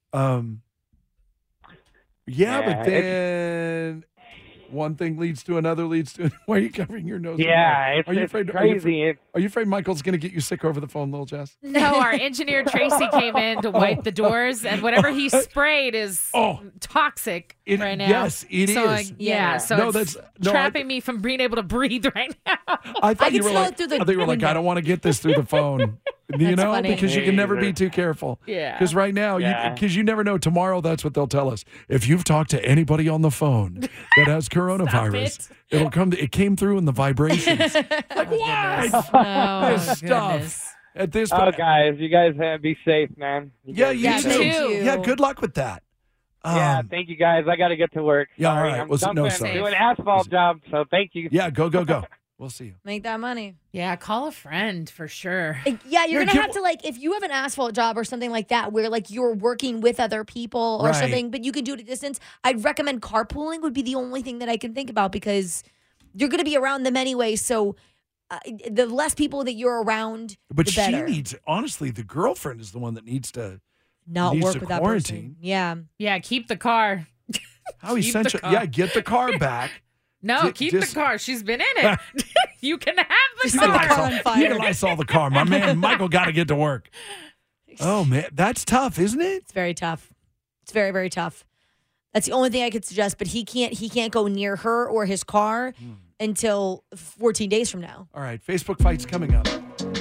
Yeah, but then one thing leads to another. Why are you covering your nose? Yeah, are you it's afraid? crazy. Are you afraid Michael's going to get you sick over the phone, little Jess? No, our engineer Tracy came in to wipe the doors, and whatever he sprayed is toxic right now. Yes, it is. So No, it's trapping me from being able to breathe right now. I thought I you can were smell like, it through the I thought you were like, window. I don't want to get this through the phone. You That's know, funny. because you can never be too careful. Yeah. Because right now, because you never know. Tomorrow, that's what they'll tell us. If you've talked to anybody on the phone that has coronavirus, it'll come. It came through in the vibrations. Like what? Oh, This stuff. At this Oh, point, guys, you guys be safe, man. yeah, you Yeah, too. thank you. Yeah, good luck with that. Yeah, thank you, guys. I got to get to work. Yeah, all Sorry, right. I'm Well, no, dumping, sorry. doing asphalt job, so thank you. Yeah, go. We'll see you. Make that money. Yeah, call a friend for sure. Yeah, you're Yeah, gonna have to like if you have an asphalt job or something like that where like you're working with other people or Right. something, but you can do it at a distance. I'd recommend carpooling would be the only thing that I can think about because you're gonna be around them anyway. So the less people that you're around, But the she better. needs, honestly, the girlfriend is the one that needs to Not needs work to with that quarantine. person. Yeah. Yeah, keep the car. How Keep the essential? car. Yeah, get the car back. No, keep the car. She's been in it. You can have the You can car. Lysol the car. My man, Michael, got to get to work. Oh man, that's tough, isn't it? It's very tough. It's very, very tough. That's the only thing I could suggest. But he can't go near her or his car until 14 days from now. All right, Facebook fight's coming up.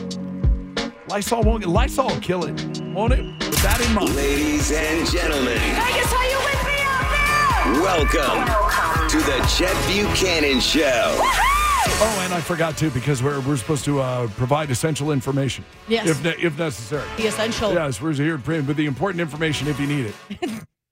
Lysol will kill it, won't it? With that in mind. Ladies and gentlemen, Vegas, are you with me out there? welcome to the Chet Buchanan Show. Oh, and I forgot too because we're supposed to provide essential information. Yes. If necessary. The essential. Yes, we're here with the important information if you need it.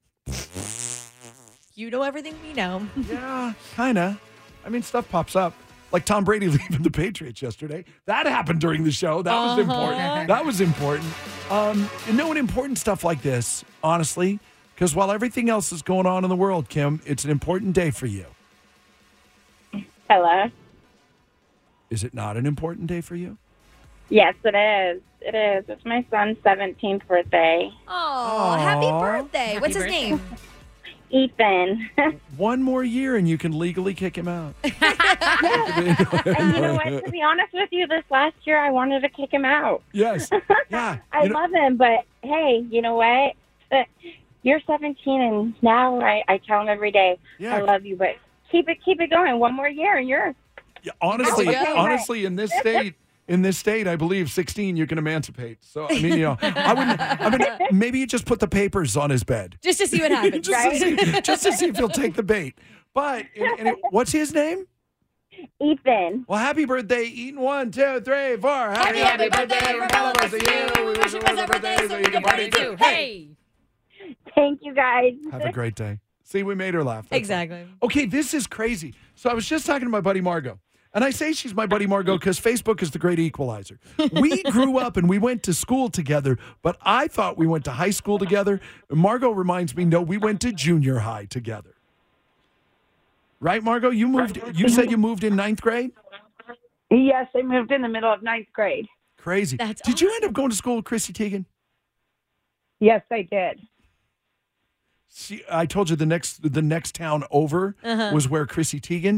You know everything we know. Yeah, kind of. I mean, stuff pops up. Like Tom Brady leaving the Patriots yesterday. That happened during the show. That was important. That was important. Important stuff like this, honestly, because while everything else is going on in the world, Kim, it's an important day for you. Hello. Is it not an important day for you? Yes, it is. It is. It's my son's 17th birthday. Oh, happy birthday. What's his name? Ethan. One more year and you can legally kick him out. And you know what? To be honest with you, this last year I wanted to kick him out. Yes. Yeah. I love him, but hey, you know what? You're 17, and now I tell him every day, I love you, but keep it going. One more year, and you're. Yeah, honestly, in this state, I believe 16 you can emancipate. So I mean, maybe you just put the papers on his bed. Just to see what happens, just to see if he'll take the bait. But what's his name? Ethan. Well, happy birthday, Eaton. 1, 2, 3, 4. Happy birthday from all of us to you. We wish it was a birthday so we can party too. Hey. Thank you, guys. Have a great day. See, we made her laugh. That's Exactly. all. Okay, this is crazy. So I was just talking to my buddy Margot. And I say she's my buddy Margot because Facebook is the great equalizer. We grew up and we went to school together, but I thought we went to high school together. Margot reminds me, no, we went to junior high together. Right, Margot? You said you moved in 9th grade? Yes, I moved in the middle of 9th grade. Crazy. Did you end up going to school with Chrissy Teigen? Yes, I did. See, I told you the next town over Uh-huh. was where Chrissy Teigen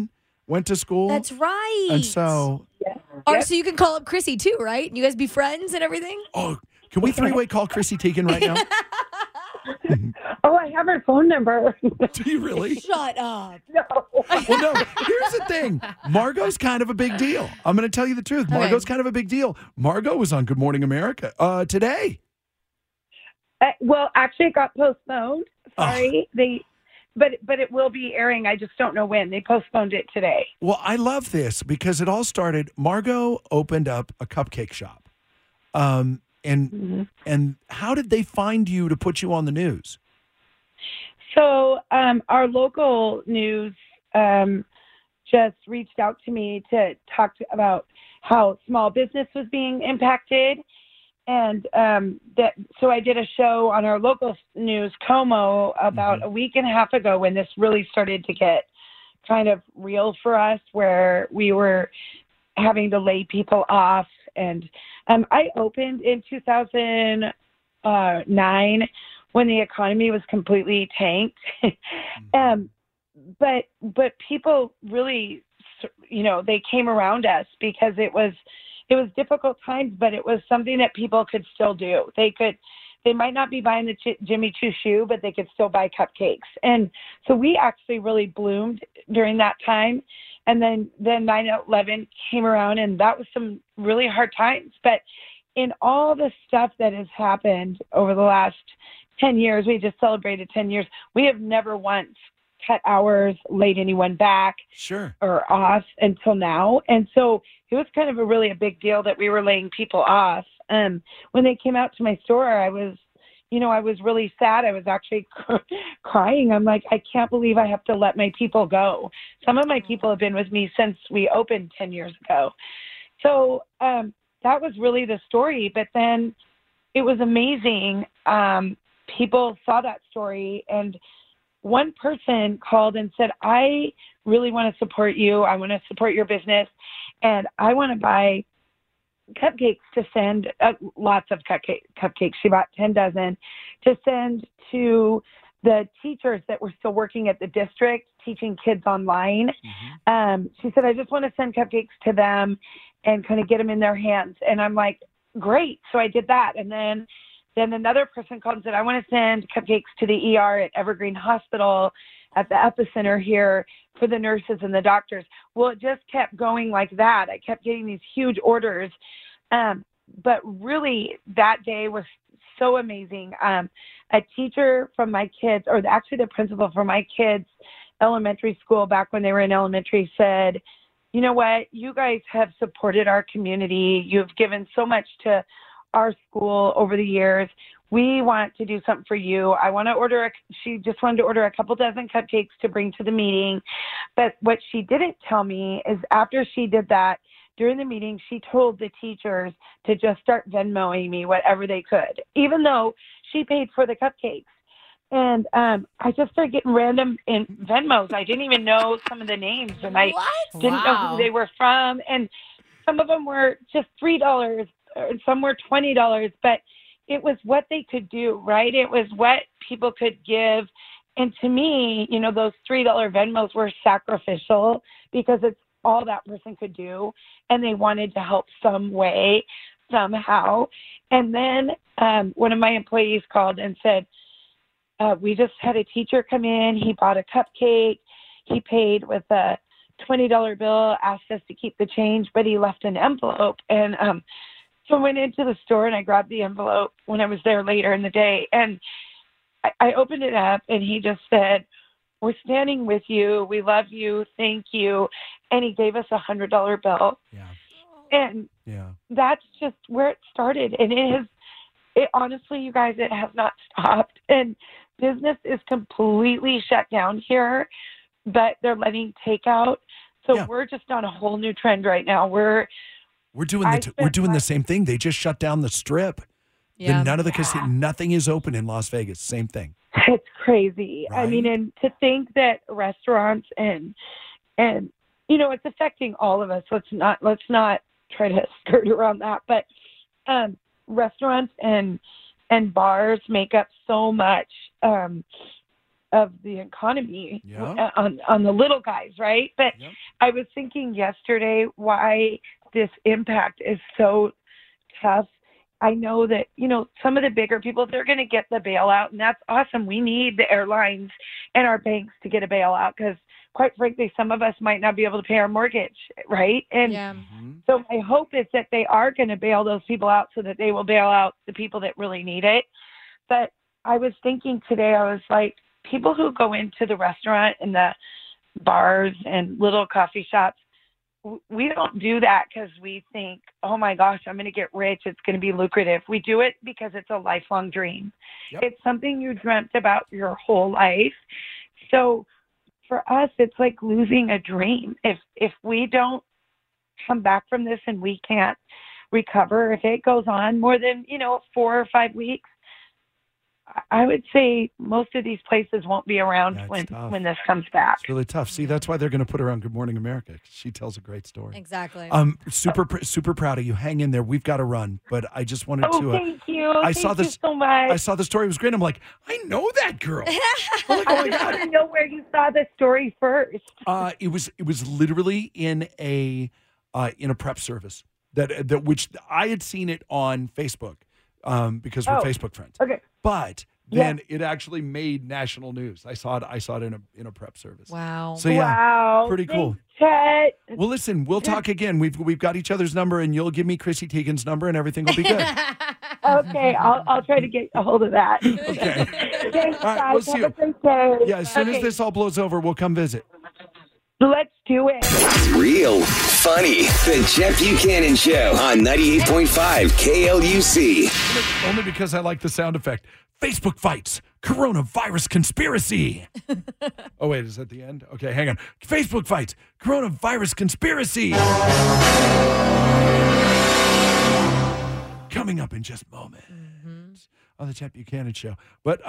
went to school. That's right. And so, So you can call up Chrissy too, right? And you guys be friends and everything? can we three-way call Chrissy Teigen right now? Oh, I have her phone number. Do you really? Shut up. No. Well, no. Here's the thing. Margot's kind of a big deal. I'm going to tell you the truth. Margot's kind of a big deal. Margot was on Good Morning America today. Well, actually, it got postponed. Sorry. But it will be airing. I just don't know when. They postponed it today. Well, I love this because it all started. Margot opened up a cupcake shop. And how did they find you to put you on the news? So our local news just reached out to me to talk about how small business was being impacted. And so I did a show on our local news, Como, about a week and a half ago when this really started to get kind of real for us, where we were having to lay people off. And I opened in 2009 when the economy was completely tanked. But people really, they came around us because it was difficult times, but it was something that people could still do. They might not be buying the Jimmy Choo shoe, but they could still buy cupcakes. And so we actually really bloomed during that time. And then 9/11 came around, and that was some really hard times. But in all the stuff that has happened over the last 10 years, we just celebrated 10 years. We have never once cut hours, laid anyone back or off until now. And so it was kind of a big deal that we were laying people off. When they came out to my store, I was really sad. I was actually crying. I'm like, I can't believe I have to let my people go. Some of my people have been with me since we opened 10 years ago. So that was really the story. But then it was amazing. People saw that story, and one person called and said, I really want to support you. I want to support your business, and I want to buy cupcakes to send, lots of cupcakes. She bought 10 dozen to send to the teachers that were still working at the district teaching kids online. She said, I just want to send cupcakes to them and kind of get them in their hands. And I'm like, great. So I did that. And then another person called and said, I want to send cupcakes to the ER at Evergreen Hospital at the epicenter here for the nurses and the doctors. Well, it just kept going like that. I kept getting these huge orders. But really, that day was so amazing. A teacher from my kids, or actually the principal from my kids' elementary school back when they were in elementary, said, you know what, you guys have supported our community. You've given so much to our school over the years. We want to do something for you. She just wanted to order a couple dozen cupcakes to bring to the meeting. But what she didn't tell me is after she did that, during the meeting, she told the teachers to just start Venmoing me whatever they could, even though she paid for the cupcakes. And I just started getting random in Venmos. I didn't even know some of the names, and I didn't know who they were from. And some of them were just $3, and some were $20, but it was what they could do, right? It was what people could give. And to me, those $3 Venmos were sacrificial because it's all that person could do. And they wanted to help some way, somehow. And then one of my employees called and said, we just had a teacher come in. He bought a cupcake. He paid with a $20 bill, asked us to keep the change, but he left an envelope. And so I went into the store and I grabbed the envelope when I was there later in the day. And I opened it up, and he just said, we're standing with you. We love you. Thank you. And he gave us a $100 bill. And that's just where it started. And it honestly, you guys, it has not stopped. And business is completely shut down here, but they're letting takeout. So we're just on a whole new trend right now. We're doing the same thing. They just shut down the Strip. Nothing is open in Las Vegas. Same thing. It's crazy. Right? I mean, and to think that restaurants and it's affecting all of us. Let's not try to skirt around that. But restaurants and bars make up so much of the economy Yeah. on the little guys, right? But I was thinking yesterday why this impact is so tough. I know that, some of the bigger people, they're going to get the bailout, and that's awesome. We need the airlines and our banks to get a bailout because, quite frankly, some of us might not be able to pay our mortgage, right? And so my hope is that they are going to bail those people out so that they will bail out the people that really need it. But I was thinking today, I was like, people who go into the restaurant and the bars and little coffee shops, we don't do that because we think, oh my gosh, I'm going to get rich. It's going to be lucrative. We do it because it's a lifelong dream. It's something you dreamt about your whole life. So for us, it's like losing a dream. If we don't come back from this and we can't recover, if it goes on more than, 4 or 5 weeks, I would say most of these places won't be around when this comes back. It's really tough. See, that's why they're going to put her on Good Morning America. She tells a great story. Exactly. Super proud of you. Hang in there. We've got to run, but I just wanted to. Thank you. Thank you so much. I saw the story. It was great. I'm like, I know that girl. I'm like, I want to know where you saw the story first. It was literally in a prep service that which I had seen it on Facebook because we're Facebook friends. Okay. But then it actually made national news. I saw it in a prep service. Wow. So yeah, pretty cool. Chet. Well, listen, we'll talk again. We've got each other's number, and you'll give me Chrissy Teigen's number, and everything will be good. Okay, I'll try to get a hold of that. Okay. Thanks, All right, guys. we'll see Have you. a great day. Yeah, as soon as this all blows over, we'll come visit. Let's do it. Real funny. The Jeff Buchanan Show on 98.5 KLUC. Only because I like the sound effect. Facebook fights. Coronavirus conspiracy. Oh, wait, is that the end? Okay, hang on. Facebook fights. Coronavirus conspiracy. Coming up in just moments on the Jeff Buchanan Show. But,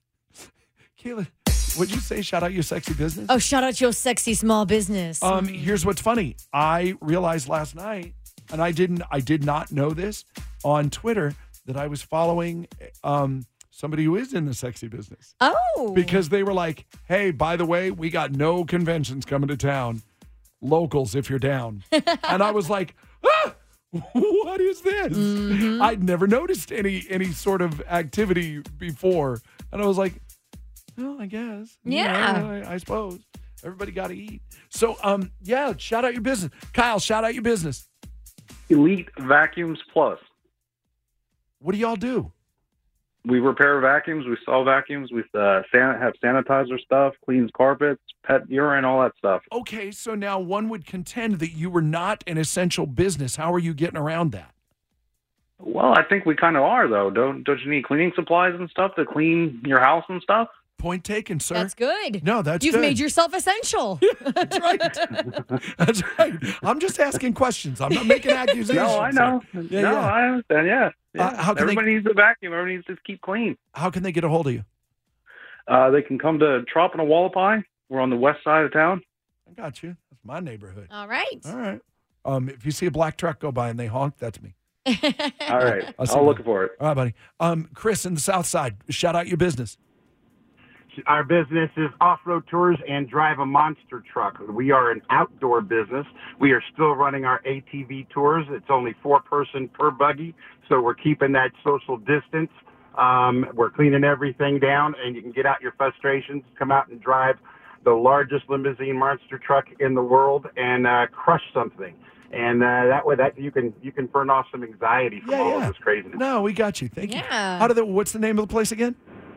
Kayla, what'd you say? Shout out your sexy business? Oh, shout out your sexy small business. Here's what's funny. I realized last night, and I did not know this on Twitter, that I was following somebody who is in the sexy business. Oh. Because they were like, hey, by the way, we got no conventions coming to town. Locals, if you're down. And I was like, what is this? I'd never noticed any sort of activity before. And I was like, well, I guess. Yeah. I suppose. Everybody got to eat. So, shout out your business. Kyle, shout out your business. Elite Vacuums Plus. What do y'all do? We repair vacuums. We sell vacuums. We have sanitizer stuff, cleans carpets, pet urine, all that stuff. Okay, so now one would contend that you were not an essential business. How are you getting around that? Well, I think we kind of are, though. Don't you need cleaning supplies and stuff to clean your house and stuff? Point taken, sir. That's good. No, that's You've good. made yourself essential. That's right. That's right. I'm just asking questions. I'm not making accusations. No, I know. Yeah. I understand. Yeah. How can Everybody needs a vacuum. Everybody needs to keep clean. How can they get a hold of you? They can come to Trop and Wallapai. We're on the west side of town. I got you. That's my neighborhood. All right. All right. If you see a black truck go by and they honk, that's me. All right. I'll look for it. All right, buddy. Chris in the South Side, shout out your business. Our business is Off-Road Tours and Drive a Monster Truck. We are an outdoor business. We are still running our ATV tours. It's only 4-person per buggy, so we're keeping that social distance. We're cleaning everything down, and you can get out your frustrations, come out and drive the largest limousine monster truck in the world and crush something. And that way, you can burn off some anxiety from all of this craziness. No, we got you. Thank you. Yeah. What's the name of the place again?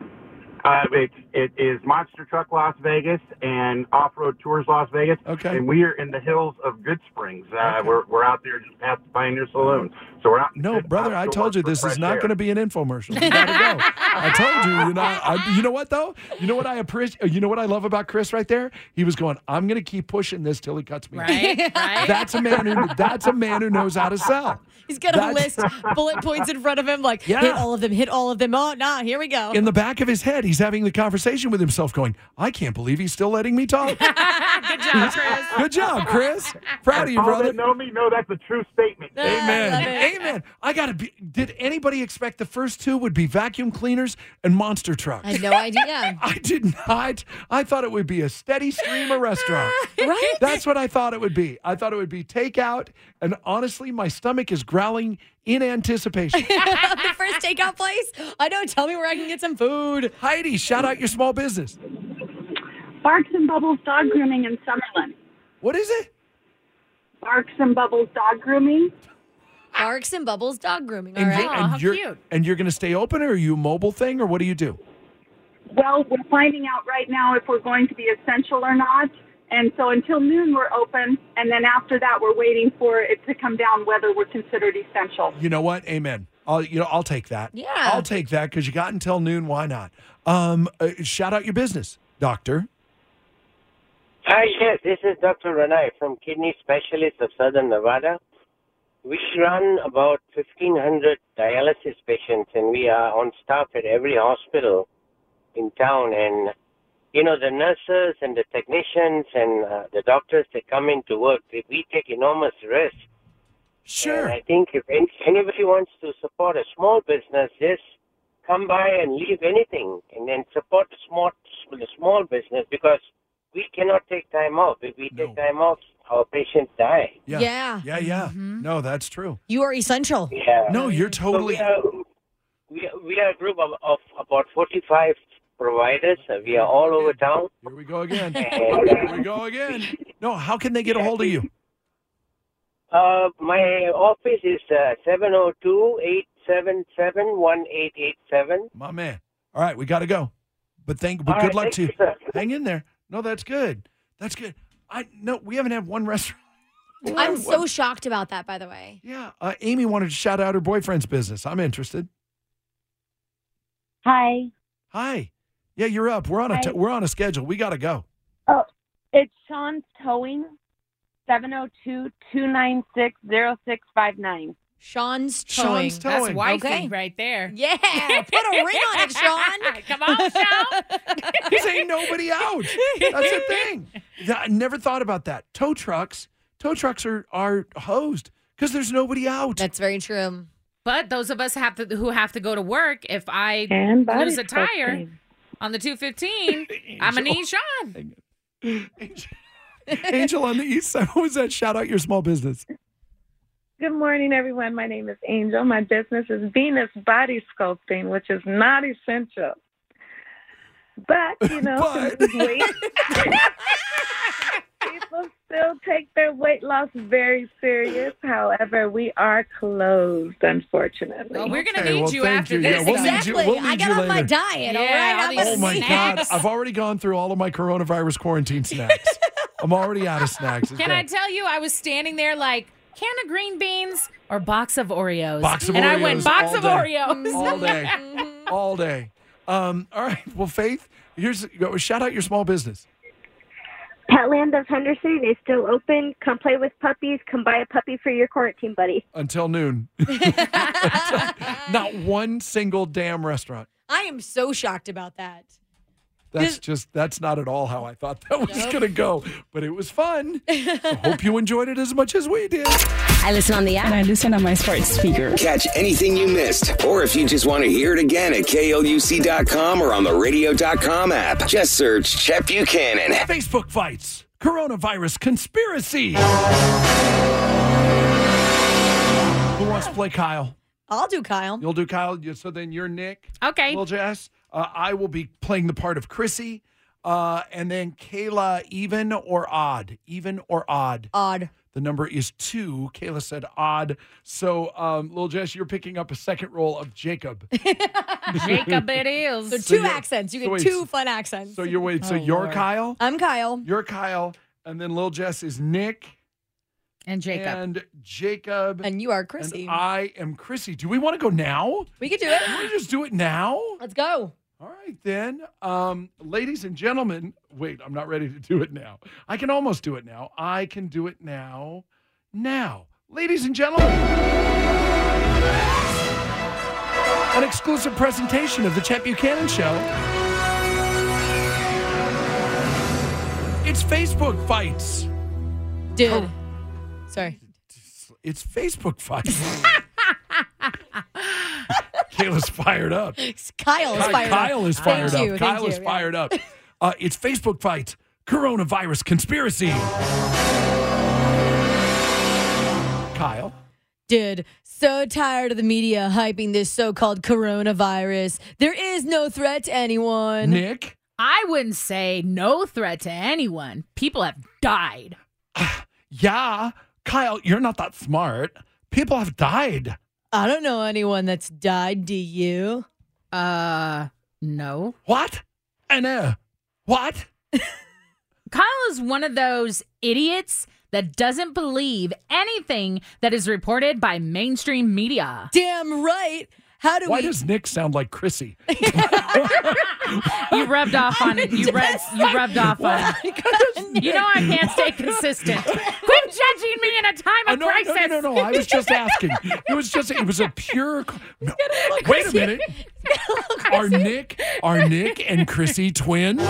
It is Monster Truck Las Vegas and Off-Road Tours Las Vegas. Okay. And we are in the hills of Good Springs. We're out there just past the Pioneer Saloon. So we're out. No, brother, I told you this is not going to be an infomercial. You got to go. I told you. You know what though? You know what I appreciate? You know what I love about Chris right there? He was going, I'm going to keep pushing this till he cuts me. Right. That's a man who knows how to sell. He's got a list, bullet points in front of him, like, hit all of them. Oh, nah, here we go. In the back of his head, he's having the conversation with himself going, I can't believe he's still letting me talk. Good job, Chris. Good job, Chris. Proud of you, All brother. that know me know that's a true statement. Amen. Amen. Did anybody expect the first two would be vacuum cleaners containers and monster trucks. I had no idea. I did not. I thought it would be a steady stream of restaurant. Right? That's what I thought it would be. I thought it would be takeout, and honestly, my stomach is growling in anticipation. The first takeout place? I know. Tell me where I can get some food. Heidi, shout out your small business. Barks and Bubbles Dog Grooming in Summerlin. What is it? Barks and Bubbles Dog Grooming. Barks and Bubbles Dog Grooming. All And right. you're, and you're, and you're going to stay open, or are you a mobile thing, or what do you do? Well, we're finding out right now if we're going to be essential or not. And so until noon, we're open. And then after that, we're waiting for it to come down whether we're considered essential. You know what? Amen. I'll take that. Yeah. I'll take that because you got until noon. Why not? Shout out your business, doctor. Hi, yes, this is Dr. Ranai from Kidney Specialists of Southern Nevada. We run about 1,500 dialysis patients, and we are on staff at every hospital in town. And, you know, the nurses and the technicians and the doctors that come into work, we take enormous risk. Sure. And I think if anybody wants to support a small business, just come by and leave anything and then support the small business, because we cannot take time off. If we take time off, our patients die. Yeah. No, that's true. You are essential. Yeah. No, you're totally. So we are a group of about 45 providers. We are all over town. Here we go again. And, Here we go again. No, how can they get a hold of you? My office is 702-877-1887. My man. All right, we got to go. But good right, luck thank to you. you, sir. Hang in there. No, that's good. That's good. We haven't had one restaurant. I'm so shocked about that, by the way. Yeah. Amy wanted to shout out her boyfriend's business. I'm interested. Hi. Hi. Yeah, you're up. We're on we're on a schedule. We got to go. Oh, it's Sean's Towing, 702-296-0659. Sean's Towing. Sean's Towing. That's wifey Okay. right there. Yeah. Put a ring on it, Sean. Come on, Sean. Because ain't nobody out. That's the thing. I never thought about that. Tow trucks are hosed because there's nobody out. That's very true. But those of us who have to go to work, if I And body lose a tire sculpting. on the 215, I'm going to need Sean. Angel on the east side. What was that? Shout out your small business. Good morning, everyone. My name is Angel. My business is Venus Body Sculpting, which is not essential. But, you know, But- to lose weight, people still take their weight loss very serious. However, we are closed, unfortunately. Well, we're going to Okay, need well, you thank after you. this. Yeah, we'll need you- Exactly. we'll I need got you on my later. diet, all Yeah, right? all I'm these gonna Oh my need- God. snacks. I've already gone through all of my coronavirus quarantine snacks. I'm already out of snacks. It's Can I bad. tell you, I was standing there like, can of green beans or box of Oreos? Box of and Oreos I went, box all of day. Oreos. all day. All day. All right. Well, Faith, shout out your small business. Petland of Henderson is still open. Come play with puppies. Come buy a puppy for your quarantine buddy. Until noon. Not one single damn restaurant. I am so shocked about that. That's not at all how I thought that was going to go, but it was fun. I hope you enjoyed it as much as we did. I listen on the app. And I listen on my smart speaker. Catch anything you missed, or if you just want to hear it again at KLUC.com or on the radio.com app, just search Chet Buchanan. Facebook fights, coronavirus conspiracy. Who wants to play Kyle? I'll do Kyle. You'll do Kyle. So then you're Nick. Okay. Well, Jess, I will be playing the part of Chrissy. And then Kayla, even or odd? Even or odd? Odd. The number is 2. Kayla said odd. So, Lil Jess, you're picking up a second role of Jacob. Jacob it is. So two accents. You get two fun accents. So you're Lord. Kyle? I'm Kyle. You're Kyle. And then Lil Jess is Nick. And Jacob. And Jacob. And you are Chrissy. And I am Chrissy. Do we want to go now? We could do it. Can we just do it now? Let's go. All right, then. Ladies and gentlemen, wait, I'm not ready to do it now. I can almost do it now. I can do it now. Now. Ladies and gentlemen, an exclusive presentation of the Chet Buchanan Show. It's Facebook fights. Dude. Sorry. It's Facebook fights. Kayla's fired up. Kyle is fired up. Kyle is fired Thank up. you, Kyle thank is you, fired up. It's Facebook fight. Coronavirus conspiracy. Kyle. Dude, so tired of the media hyping this so-called coronavirus. There is no threat to anyone. Nick? I wouldn't say no threat to anyone. People have died. Yeah. Kyle, you're not that smart. People have died. I don't know anyone that's died, do you? No. What? I know. What? Kyle is one of those idiots that doesn't believe anything that is reported by mainstream media. Damn right. Why does Nick sound like Chrissy? You rubbed off on it. You rubbed off on it. You know I can't stay consistent. Quit judging me in a time of crisis. No. I was just asking. It was a pure. No. Wait a minute. Are Nick and Chrissy twins?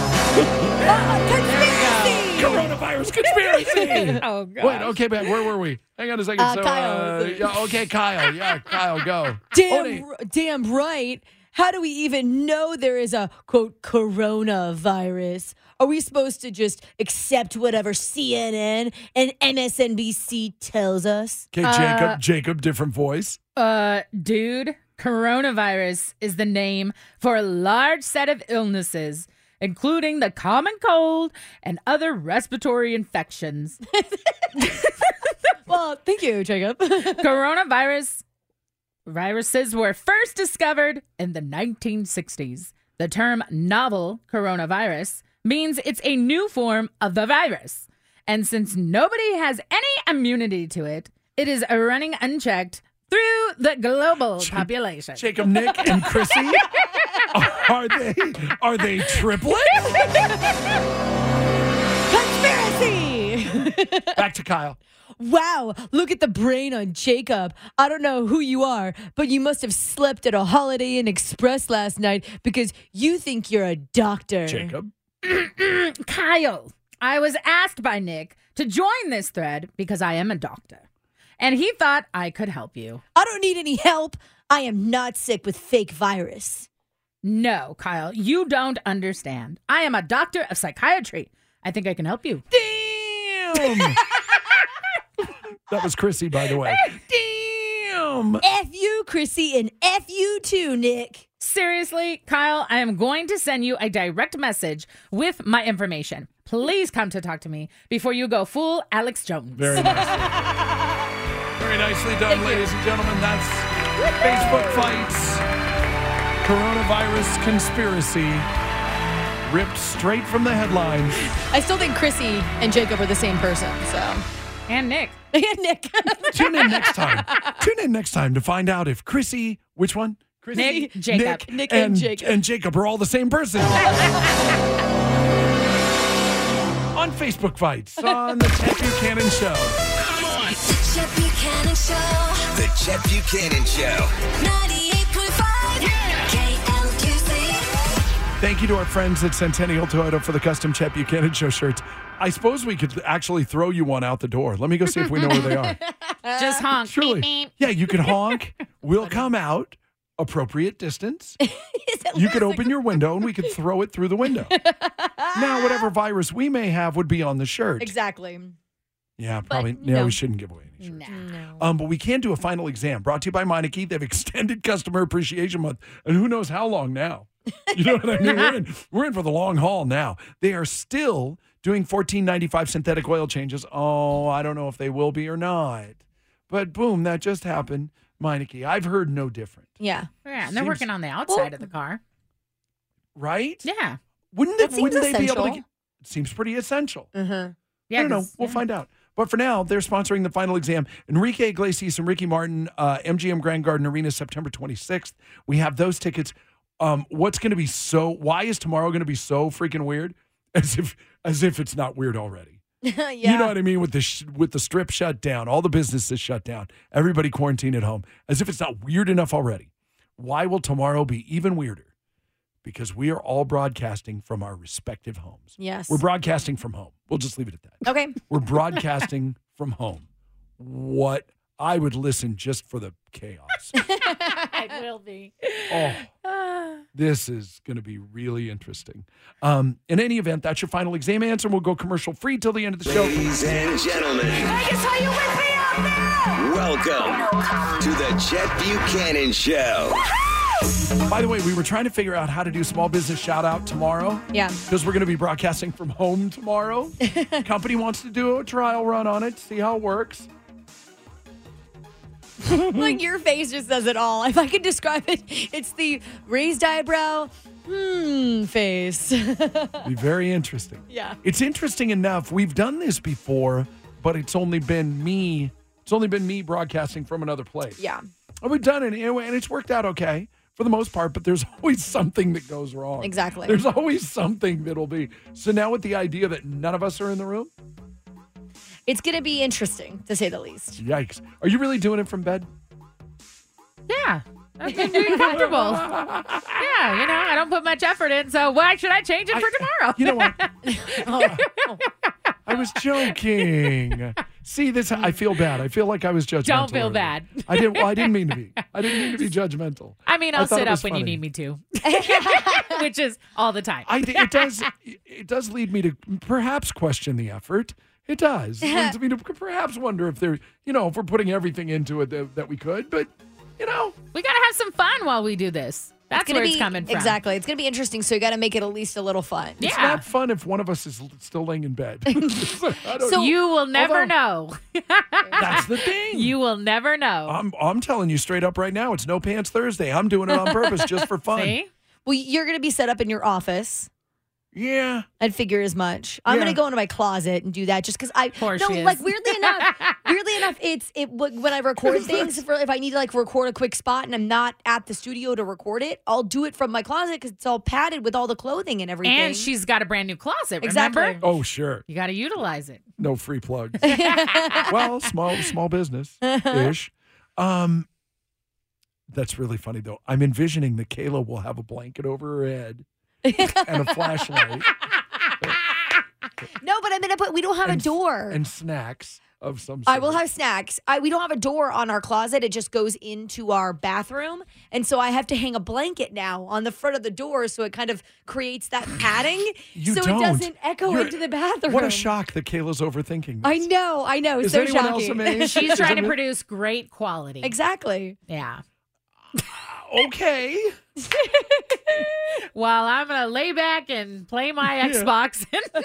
Coronavirus conspiracy. Oh, God. Wait, okay, man, where were we? Hang on a second. Kyle. Kyle. Yeah, Kyle, go. Damn right. How do we even know there is a, quote, coronavirus? Are we supposed to just accept whatever CNN and MSNBC tells us? Okay, Jacob, different voice. Dude, coronavirus is the name for a large set of illnesses, including the common cold and other respiratory infections. Well, thank you, Jacob. Viruses were first discovered in the 1960s. The term novel coronavirus means it's a new form of the virus. And since nobody has any immunity to it, it is running unchecked through the global population. Jacob, Nick, and Chrissy, are they triplets? Conspiracy! Back to Kyle. Wow, look at the brain on Jacob. I don't know who you are, but you must have slept at a Holiday Inn Express last night because you think you're a doctor. Jacob? Kyle, I was asked by Nick to join this thread because I am a doctor. And he thought I could help you. I don't need any help. I am not sick with fake virus. No, Kyle, you don't understand. I am a doctor of psychiatry. I think I can help you. Damn! That was Chrissy, by the way. Damn! F you, Chrissy, and F you too, Nick. Seriously, Kyle, I am going to send you a direct message with my information. Please come to talk to me before you go full Alex Jones. Very nice. Very nicely done, ladies and gentlemen. That's Facebook Fights. Coronavirus conspiracy. Ripped straight from the headlines. I still think Chrissy and Jacob are the same person, so. And Nick. And Nick. Tune in next time. Tune in next time to find out if Chrissy, which one? Chrissy, Nick, Jacob. Nick and Jacob. And Jacob are all the same person. On Facebook Fights on the Chet Buchanan Show. Come on. Chet Buchanan Show. The Chet Buchanan Show. 98.5 KLQC. Thank you to our friends at Centennial Toyota for the custom Chet Buchanan Show shirts. I suppose we could actually throw you one out the door. Let me go see if we know where they are. Just honk. Surely. Beep, beep. Yeah, you can honk. We'll come out. Appropriate distance. You could open your window and we could throw it through the window. Now, whatever virus we may have would be on the shirt. Exactly. Yeah, probably. But No, no. we shouldn't give away any shirts. No. But we can do a final exam brought to you by Meineke. They've extended Customer Appreciation Month, and who knows how long now. You know what I mean? We're in for the long haul now. They are still doing $14.95 synthetic oil changes. Oh, I don't know if they will be or not. But boom, that just happened. Meineke, I've heard no different. Yeah. Yeah, and they're working on the outside of the car. Right? Yeah. Wouldn't That seems they be able to essential. get, it seems pretty essential. Uh-huh. Yeah, I don't know. We'll find out. But for now, they're sponsoring the final exam. Enrique Iglesias and Ricky Martin, MGM Grand Garden Arena, September 26th. We have those tickets. What's going to be why is tomorrow going to be so freaking weird? As if it's not weird already. Yeah. You know what I mean? With the strip shut down, all the businesses shut down, everybody quarantined at home, as if it's not weird enough already. Why will tomorrow be even weirder? Because we are all broadcasting from our respective homes. Yes. We're broadcasting from home. We'll just leave it at that. Okay. We're broadcasting from home. What I would listen just for the chaos. It will be. Oh, this is going to be really interesting. In any event, that's your final exam answer. We'll go commercial free till the end of the show. Ladies and gentlemen, Vegas, are you with me out there? welcome to the Chet Buchanan Show. By the way, we were trying to figure out how to do small business shout out tomorrow. Yeah. Because we're going to be broadcasting from home tomorrow. Company wants to do a trial run on it, see how it works. Like your face just says it all. If I could describe it, it's the raised eyebrow, face. Be very interesting. Yeah. It's interesting enough. We've done this before, but it's only been me. It's only been me broadcasting from another place. Yeah. And we've done it, and it's worked out okay for the most part, but there's always something that goes wrong. Exactly. There's always something that'll be. So now with the idea that none of us are in the room, It's going to be interesting, to say the least. yikes. Are you really doing it from bed? Yeah. I've been doing comfortable. Yeah, I don't put much effort in, so why should I change it for tomorrow? You know what? I was joking. See, this, I feel bad. I feel like I was judgmental. Don't feel earlier. bad. I didn't mean to be. I didn't mean to be judgmental. I mean, I I'll thought sit it up was when you funny. need me to, which is all the time. It does lead me to perhaps question the effort. It does. It leads me to perhaps wonder if there, if we're putting everything into it that we could, but we got to have some fun while we do this. That's where it's coming from. Exactly. It's going to be interesting, so you got to make it at least a little fun. it's not fun if one of us is still laying in bed. So you will never know. That's the thing. You will never know. I'm telling you straight up right now, it's No Pants Thursday. I'm doing it on purpose just for fun. See? Well, you're going to be set up in your office. Yeah. I'd figure as much. I'm going to go into my closet and do that just because weirdly enough, when I record things, if I need to record a quick spot and I'm not at the studio to record it, I'll do it from my closet because it's all padded with all the clothing and everything. And she's got a brand new closet, Exactly. remember? Oh, sure. You got to utilize it. No free plugs. Well, small business ish. That's really funny though. I'm envisioning that Kayla will have a blanket over her head and a flashlight No, but I'm going to we don't have a door. and snacks of some sort. I will have snacks. We don't have a door on our closet. It just goes into our bathroom. And so I have to hang a blanket now on the front of the door so it kind of creates that padding You so don't. it doesn't echo You're- into the bathroom. What a shock that Kayla's overthinking this. I know. Is so anyone shocking. else amazed? She's Is trying to anyone- produce great quality. Exactly. Yeah. Okay. While I'm going to lay back and play my Yeah. Xbox.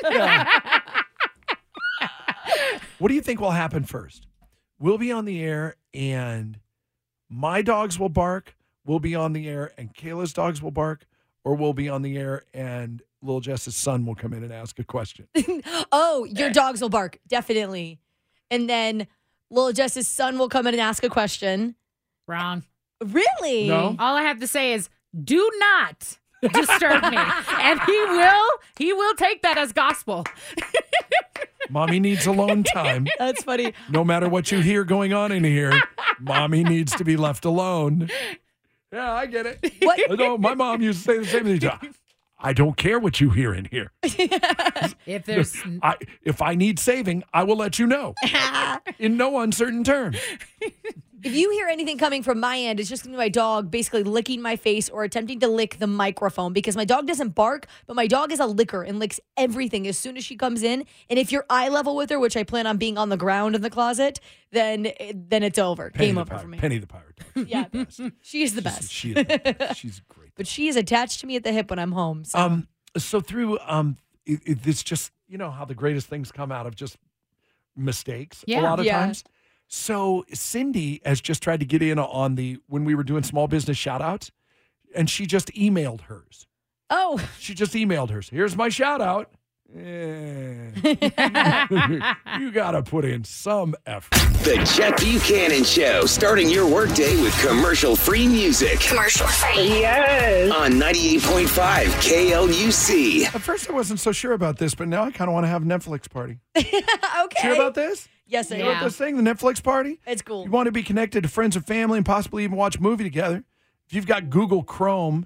What do you think will happen first? We'll be on the air and my dogs will bark. We'll be on the air and Kayla's dogs will bark, or we'll be on the air and Little Jess's son will come in and ask a question. Oh, your dogs will bark. Definitely. And then little Jess's son will come in and ask a question. Wrong. Really? No. All I have to say is, do not disturb me. And he will take that as gospel. Mommy needs alone time. That's funny. No matter what you hear going on in here, Mommy needs to be left alone. Yeah, I get it. What? No, my mom used to say the same thing. I don't care what you hear in here. If there's If I need saving, I will let you know. In no uncertain terms. If you hear anything coming from my end, it's just going to be my dog basically licking my face or attempting to lick the microphone because my dog doesn't bark, but my dog is a licker and licks everything as soon as she comes in. And if you're eye level with her, which I plan on being on the ground in the closet, then it's over. Game over for me. Penny the pirate dog. Yeah, she is the best. She is the best. She's great. But she is attached to me at the hip when I'm home. So. So through it's just, how the greatest things come out of just mistakes a lot of times. So Cindy has just tried to get in on when we were doing small business shout outs, and she just emailed hers. Oh. She just emailed hers. Here's my shout out. You got to put in some effort. The Chet Buchanan Show, starting your workday with commercial-free music. Commercial-free. Yes. On 98.5 KLUC. At first, I wasn't so sure about this, but now I kind of want to have a Netflix party. Okay. Sure about this? Yes, I You know am. about this thing, the Netflix party? It's cool. You want to be connected to friends or family and possibly even watch a movie together. If you've got Google Chrome,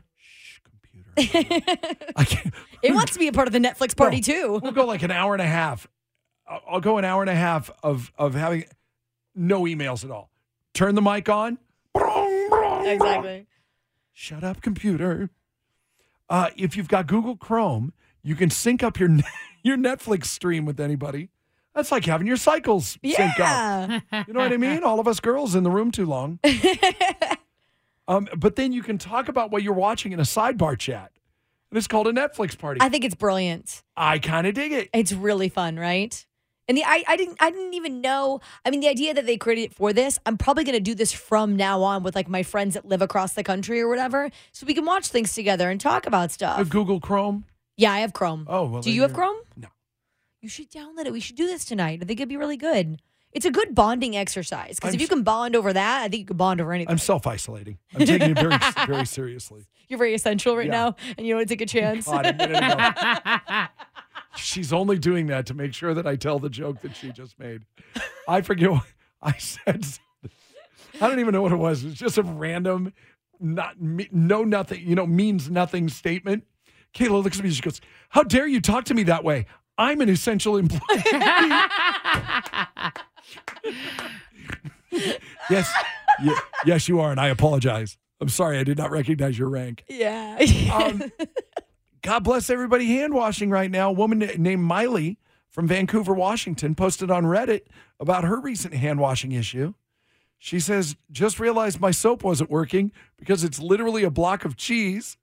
It wants to be a part of the Netflix party, too. we'll go like an hour and a half. I'll go an hour and a half of having no emails at all. Turn the mic on. Exactly. Shut up, computer. If you've got Google Chrome, you can sync up your your Netflix stream with anybody. That's like having your cycles sync up. You know what I mean? All of us girls in the room too long. But then you can talk about what you're watching in a sidebar chat. And it's called a Netflix party. I think it's brilliant. I kind of dig it. It's really fun, right? And I didn't even know. I mean, the idea that they created it for this, I'm probably going to do this from now on with like my friends that live across the country or whatever, so we can watch things together and talk about stuff. With Google Chrome? Yeah, I have Chrome. Oh, well. Do you have Chrome? No. You should download it. We should do this tonight. I think it'd be really good. It's a good bonding exercise because if you can bond over that, I think you can bond over anything. I'm self-isolating. I'm taking it very, very seriously. You're very essential right now, and you want to take a chance. God, a minute ago. She's only doing that to make sure that I tell the joke that she just made. I forget what I said. I don't even know what it was. It's just a random, nothing, means nothing statement. Kayla looks at me and she goes, "How dare you talk to me that way? I'm an essential employee." Yes, you are, and I apologize. I'm sorry, I did not recognize your rank. Yeah. God bless everybody hand washing right now. A woman named Miley from Vancouver, Washington, posted on Reddit about her recent hand washing issue. She says, "Just realized my soap wasn't working because it's literally a block of cheese."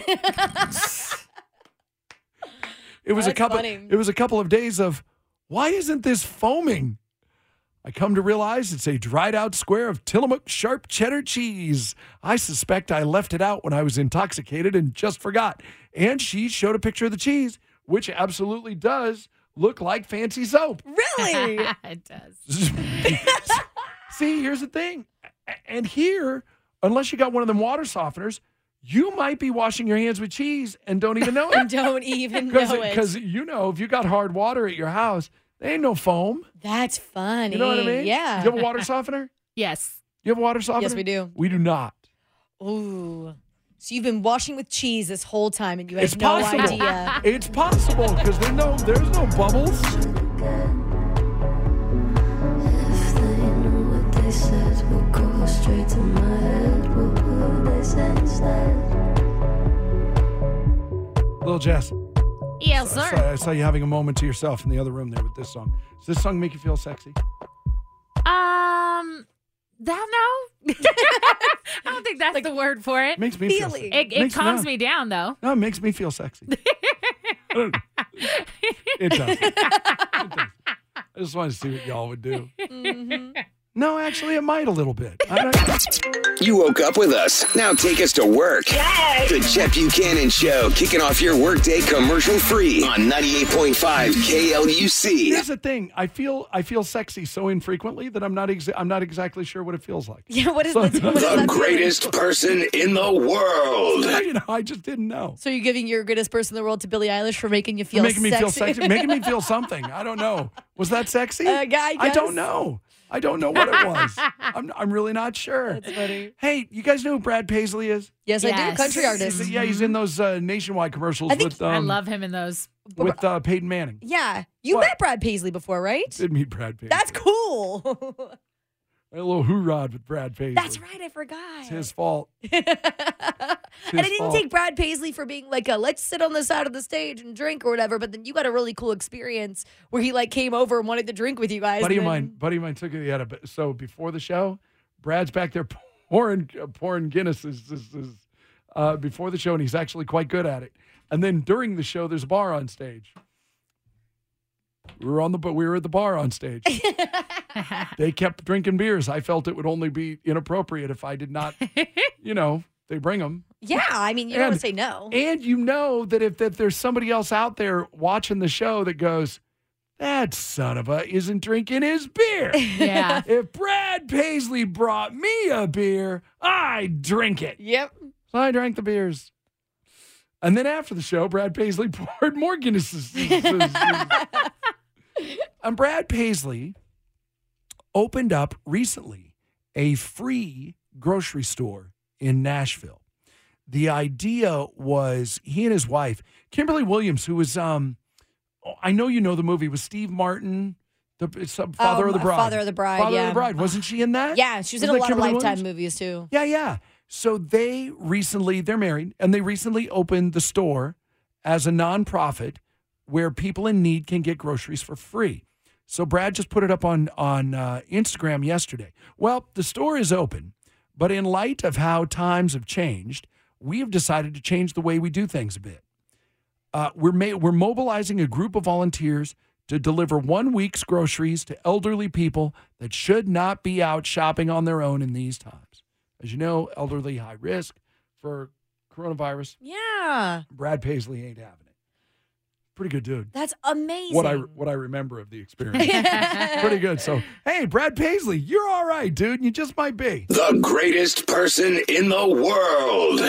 It was a couple of days of, "Why isn't this foaming?" I come to realize it's a dried out square of Tillamook sharp cheddar cheese. I suspect I left it out when I was intoxicated and just forgot. And she showed a picture of the cheese, which absolutely does look like fancy soap. Really? It does. See, here's the thing. And here, unless you got one of them water softeners, you might be washing your hands with cheese and don't even know it. Don't even know it. Because, if you got hard water at your house, there ain't no foam. That's funny. You know what I mean? Yeah. You have a water softener? Yes. You have a water softener? Yes, we do. We do not. Ooh. So you've been washing with cheese this whole time and you had It's no possible. idea. It's possible because there's no bubbles. Little Jess. Yes, sir. I saw you having a moment to yourself in the other room there with this song. Does this song make you feel sexy? No. I don't think that's the word for it. Makes me feel sexy. It calms me down, though. No, it makes me feel sexy. It does. I just wanted to see what y'all would do. Mm-hmm. No, actually, it might a little bit. You woke up with us. Now take us to work. Yay! The Chet Buchanan Show, kicking off your workday commercial-free on 98.5 KLUC. Here's the thing. I feel sexy so infrequently that I'm not exactly sure what it feels like. Yeah, what is the greatest person in the world. I just didn't know. So you're giving your greatest person in the world to Billie Eilish for making you feel making me feel sexy, making me feel something. I don't know. Was that sexy? I don't know. I don't know what it was. I'm really not sure. That's funny. Hey, you guys know who Brad Paisley is? Yes, I do. Country artist. Yeah, he's in those Nationwide commercials with. I love him in those. With Peyton Manning. Yeah, you met Brad Paisley before, right? Did meet Brad Paisley. That's cool. A little hoorah with Brad Paisley. That's right. I forgot. It's his fault. And I didn't take Brad Paisley for being like let's sit on the side of the stage and drink or whatever. But then you got a really cool experience where he came over and wanted to drink with you guys. Buddy of mine took it. So before the show, Brad's back there pouring Guinness before the show, and he's actually quite good at it. And then during the show, there's a bar on stage. We were at the bar on stage. They kept drinking beers. I felt it would only be inappropriate if I did not, they bring them. Yeah, I mean, you don't want to say no. And you know that if there's somebody else out there watching the show that goes, that son of a isn't drinking his beer. Yeah. If Brad Paisley brought me a beer, I'd drink it. Yep. So I drank the beers. And then after the show, Brad Paisley poured more Guinnesses. And Brad Paisley opened up recently a free grocery store in Nashville. The idea was he and his wife, Kimberly Williams, who was, I know you know the movie, with Steve Martin, It's Father of the Bride. Father of the Bride, Father yeah. of the Bride. Wasn't she in that? Yeah, she was in a Wasn't lot that of Kimberly Lifetime Williams? movies, too. Yeah. So they're married, and they recently opened the store as a nonprofit where people in need can get groceries for free. So Brad just put it up on Instagram yesterday. Well, the store is open, but in light of how times have changed, we have decided to change the way we do things a bit. We're mobilizing a group of volunteers to deliver 1 week's groceries to elderly people that should not be out shopping on their own in these times. As you know, elderly, high risk for coronavirus. Yeah. Brad Paisley ain't having it. Pretty good dude. That's amazing. What I remember of the experience. Pretty good. So, hey, Brad Paisley, you're all right, dude. You just might be. The greatest person in the world.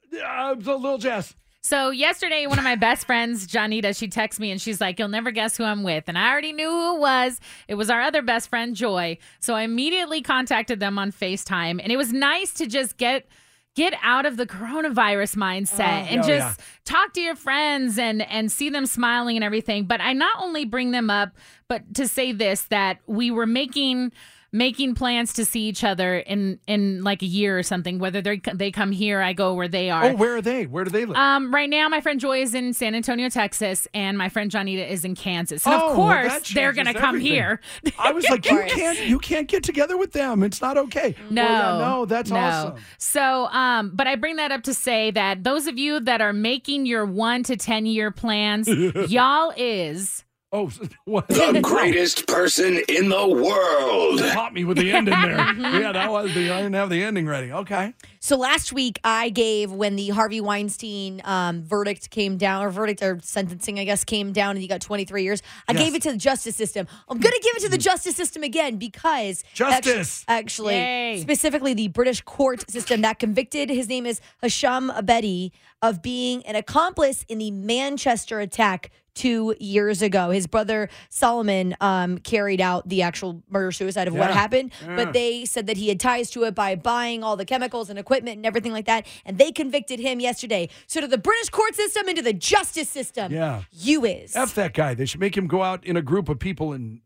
Lil Jess. So yesterday, one of my best friends, Janita, she texted me and she's like, "You'll never guess who I'm with." And I already knew who it was. It was our other best friend, Joy. So I immediately contacted them on FaceTime. And it was nice to just get out of the coronavirus mindset and just talk to your friends and see them smiling and everything. But I not only bring them up, but to say this, that we were making plans to see each other in like a year or something, whether they come here, I go where they are. Oh, where are they? Where do they live? Right now, my friend Joy is in San Antonio, Texas, and my friend Janita is in Kansas. And of course, they're going to come here. I was like, you can't get together with them. It's not okay. No, that's awesome. So, but I bring that up to say that those of you that are making your 1 to 10 year plans, y'all is... Oh, what? The greatest person in the world. Caught me with the end in there. Yeah, that was I didn't have the ending ready. Okay. So last week I gave, when the Harvey Weinstein verdict or sentencing, I guess, came down and he got 23 years, I gave it to the justice system. I'm going to give it to the justice system again because justice. Actually, Yay. specifically the British court system that convicted, his name is Hisham Abedi, of being an accomplice in the Manchester attack 2 years ago. His brother Solomon carried out the actual murder-suicide of what happened, but they said that he had ties to it by buying all the chemicals and equipment and everything like that, and they convicted him yesterday. So to the British court system and to the justice system, you is. F that guy. They should make him go out in a group of people and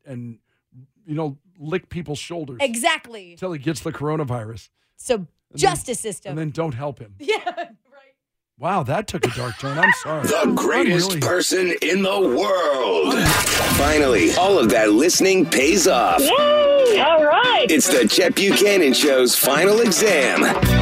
lick people's shoulders. Exactly. Until he gets the coronavirus. So justice system. And then don't help him. Yeah. Wow, that took a dark turn. I'm sorry. The greatest person in the world. Finally, all of that listening pays off. Yay! All right. It's the Chet Buchanan Show's final exam.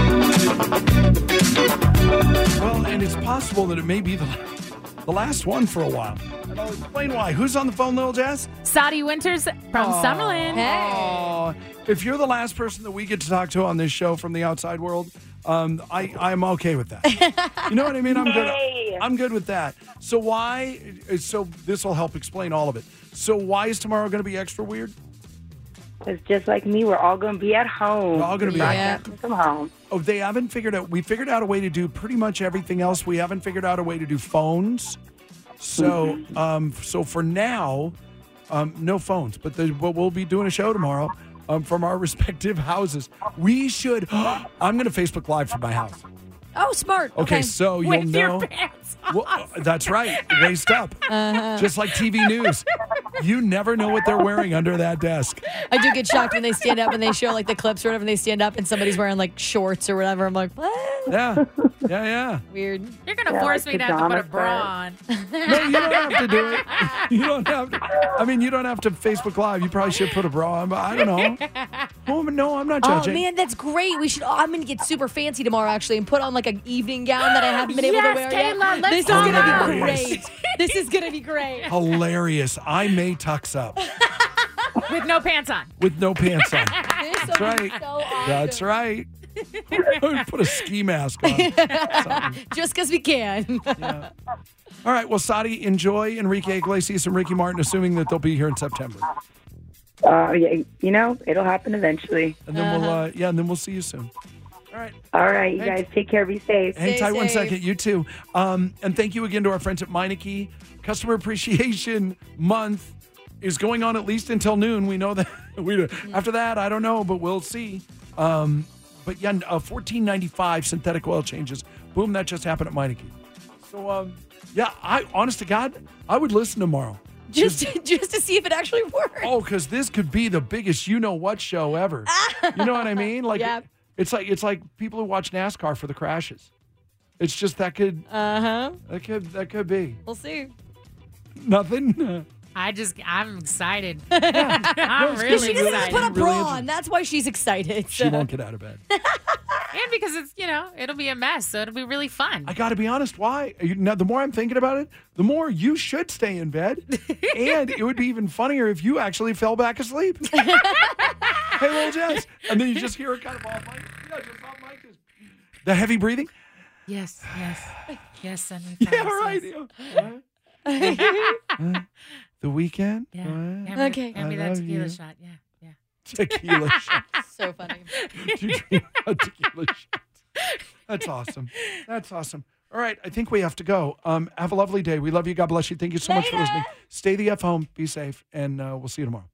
Well, and it's possible that it may be the last one for a while. And I'll explain why. Who's on the phone, Lil Jess? Sadie Winters from Summerlin. Hey. If you're the last person that we get to talk to on this show from the outside world, I'm okay with that. You know what I mean? I'm good with that. So why? So this will help explain all of it. So why is tomorrow going to be extra weird? It's just like me. We're all going to be at home. We're all going to be from home. Oh, they haven't figured out. We figured out a way to do pretty much everything else. We haven't figured out a way to do phones. So, so for now, no phones. But we'll be doing a show tomorrow. From our respective houses. We should. I'm going to Facebook Live from my house. Oh, smart. Okay, so you'll With know. your pants off. Well, that's right. Waist up. Just like TV news. You never know what they're wearing under that desk. I do get shocked when they stand up and they show like the clips or whatever, and they stand up and somebody's wearing like shorts or whatever. I'm like, what? Yeah. Weird. You're going to force me to have to put a bra on. No, you don't have to do it. You don't have to. I mean, you don't have to Facebook Live. You probably should put a bra on, but I don't know. Oh, no, I'm not judging. Oh, man, that's great. We should. I'm going to get super fancy tomorrow, actually, and put on like an evening gown that I haven't been able to wear yet. Kayla, let's This is going to be great. This is going to be great. Hilarious. I may tux up. With no pants on. With no pants on. That's right. So awesome. That's right. Put a ski mask on. Just because we can. All right. Well, Sadie, enjoy Enrique Iglesias and Ricky Martin, assuming that they'll be here in September. Yeah, it'll happen eventually. And then we'll see you soon. All right, you guys take care. Be safe. Hang tight 1 second. You too. And thank you again to our friends at Meineke. Customer Appreciation Month is going on at least until noon. We know that. After that, I don't know, but we'll see. But yeah, $14.95 synthetic oil changes. Boom, that just happened at Meineke. So, I honest to God, I would listen tomorrow. Just to see if it actually works. Oh, because this could be the biggest you-know-what show ever. You know what I mean? Like, it's like people who watch NASCAR for the crashes. It's just that could that could be. We'll see. Nothing. I'm excited. I'm really She doesn't excited. put a bra on. That's why she's excited. She won't get out of bed. And because it's, it'll be a mess, so it'll be really fun. I got to be honest. Why? Now, the more I'm thinking about it, the more you should stay in bed. And it would be even funnier if you actually fell back asleep. Hey, little Jess. And then you just hear it kind of off mic. Just off mic. The heavy breathing? Yes. And yeah, right. The weekend? Yeah. Okay. Hand me that tequila shot. Yeah. Tequila shot. So funny. Do you drink a tequila shot? That's awesome. All right, I think we have to go. Have a lovely day. We love you. God bless you. Thank you so much for listening. Stay the F home. Be safe. And we'll see you tomorrow.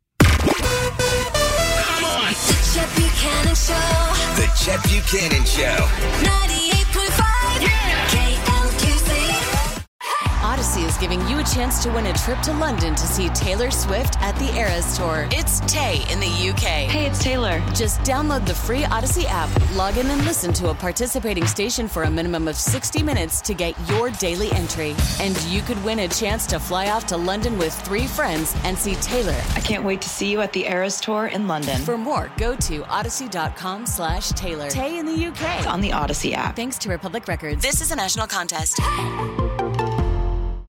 Come on. The Chet Buchanan Show. The Chet Buchanan Show. 98.5. Yeah. KLQC. Odyssey is giving you a chance to win a trip to London to see Taylor Swift at the Eras Tour. It's Tay in the UK. Hey, it's Taylor. Just download the free Odyssey app, log in and listen to a participating station for a minimum of 60 minutes to get your daily entry. And you could win a chance to fly off to London with 3 friends and see Taylor. I can't wait to see you at the Eras Tour in London. For more, go to odyssey.com/Taylor. Tay in the UK. It's on the Odyssey app. Thanks to Republic Records. This is a national contest.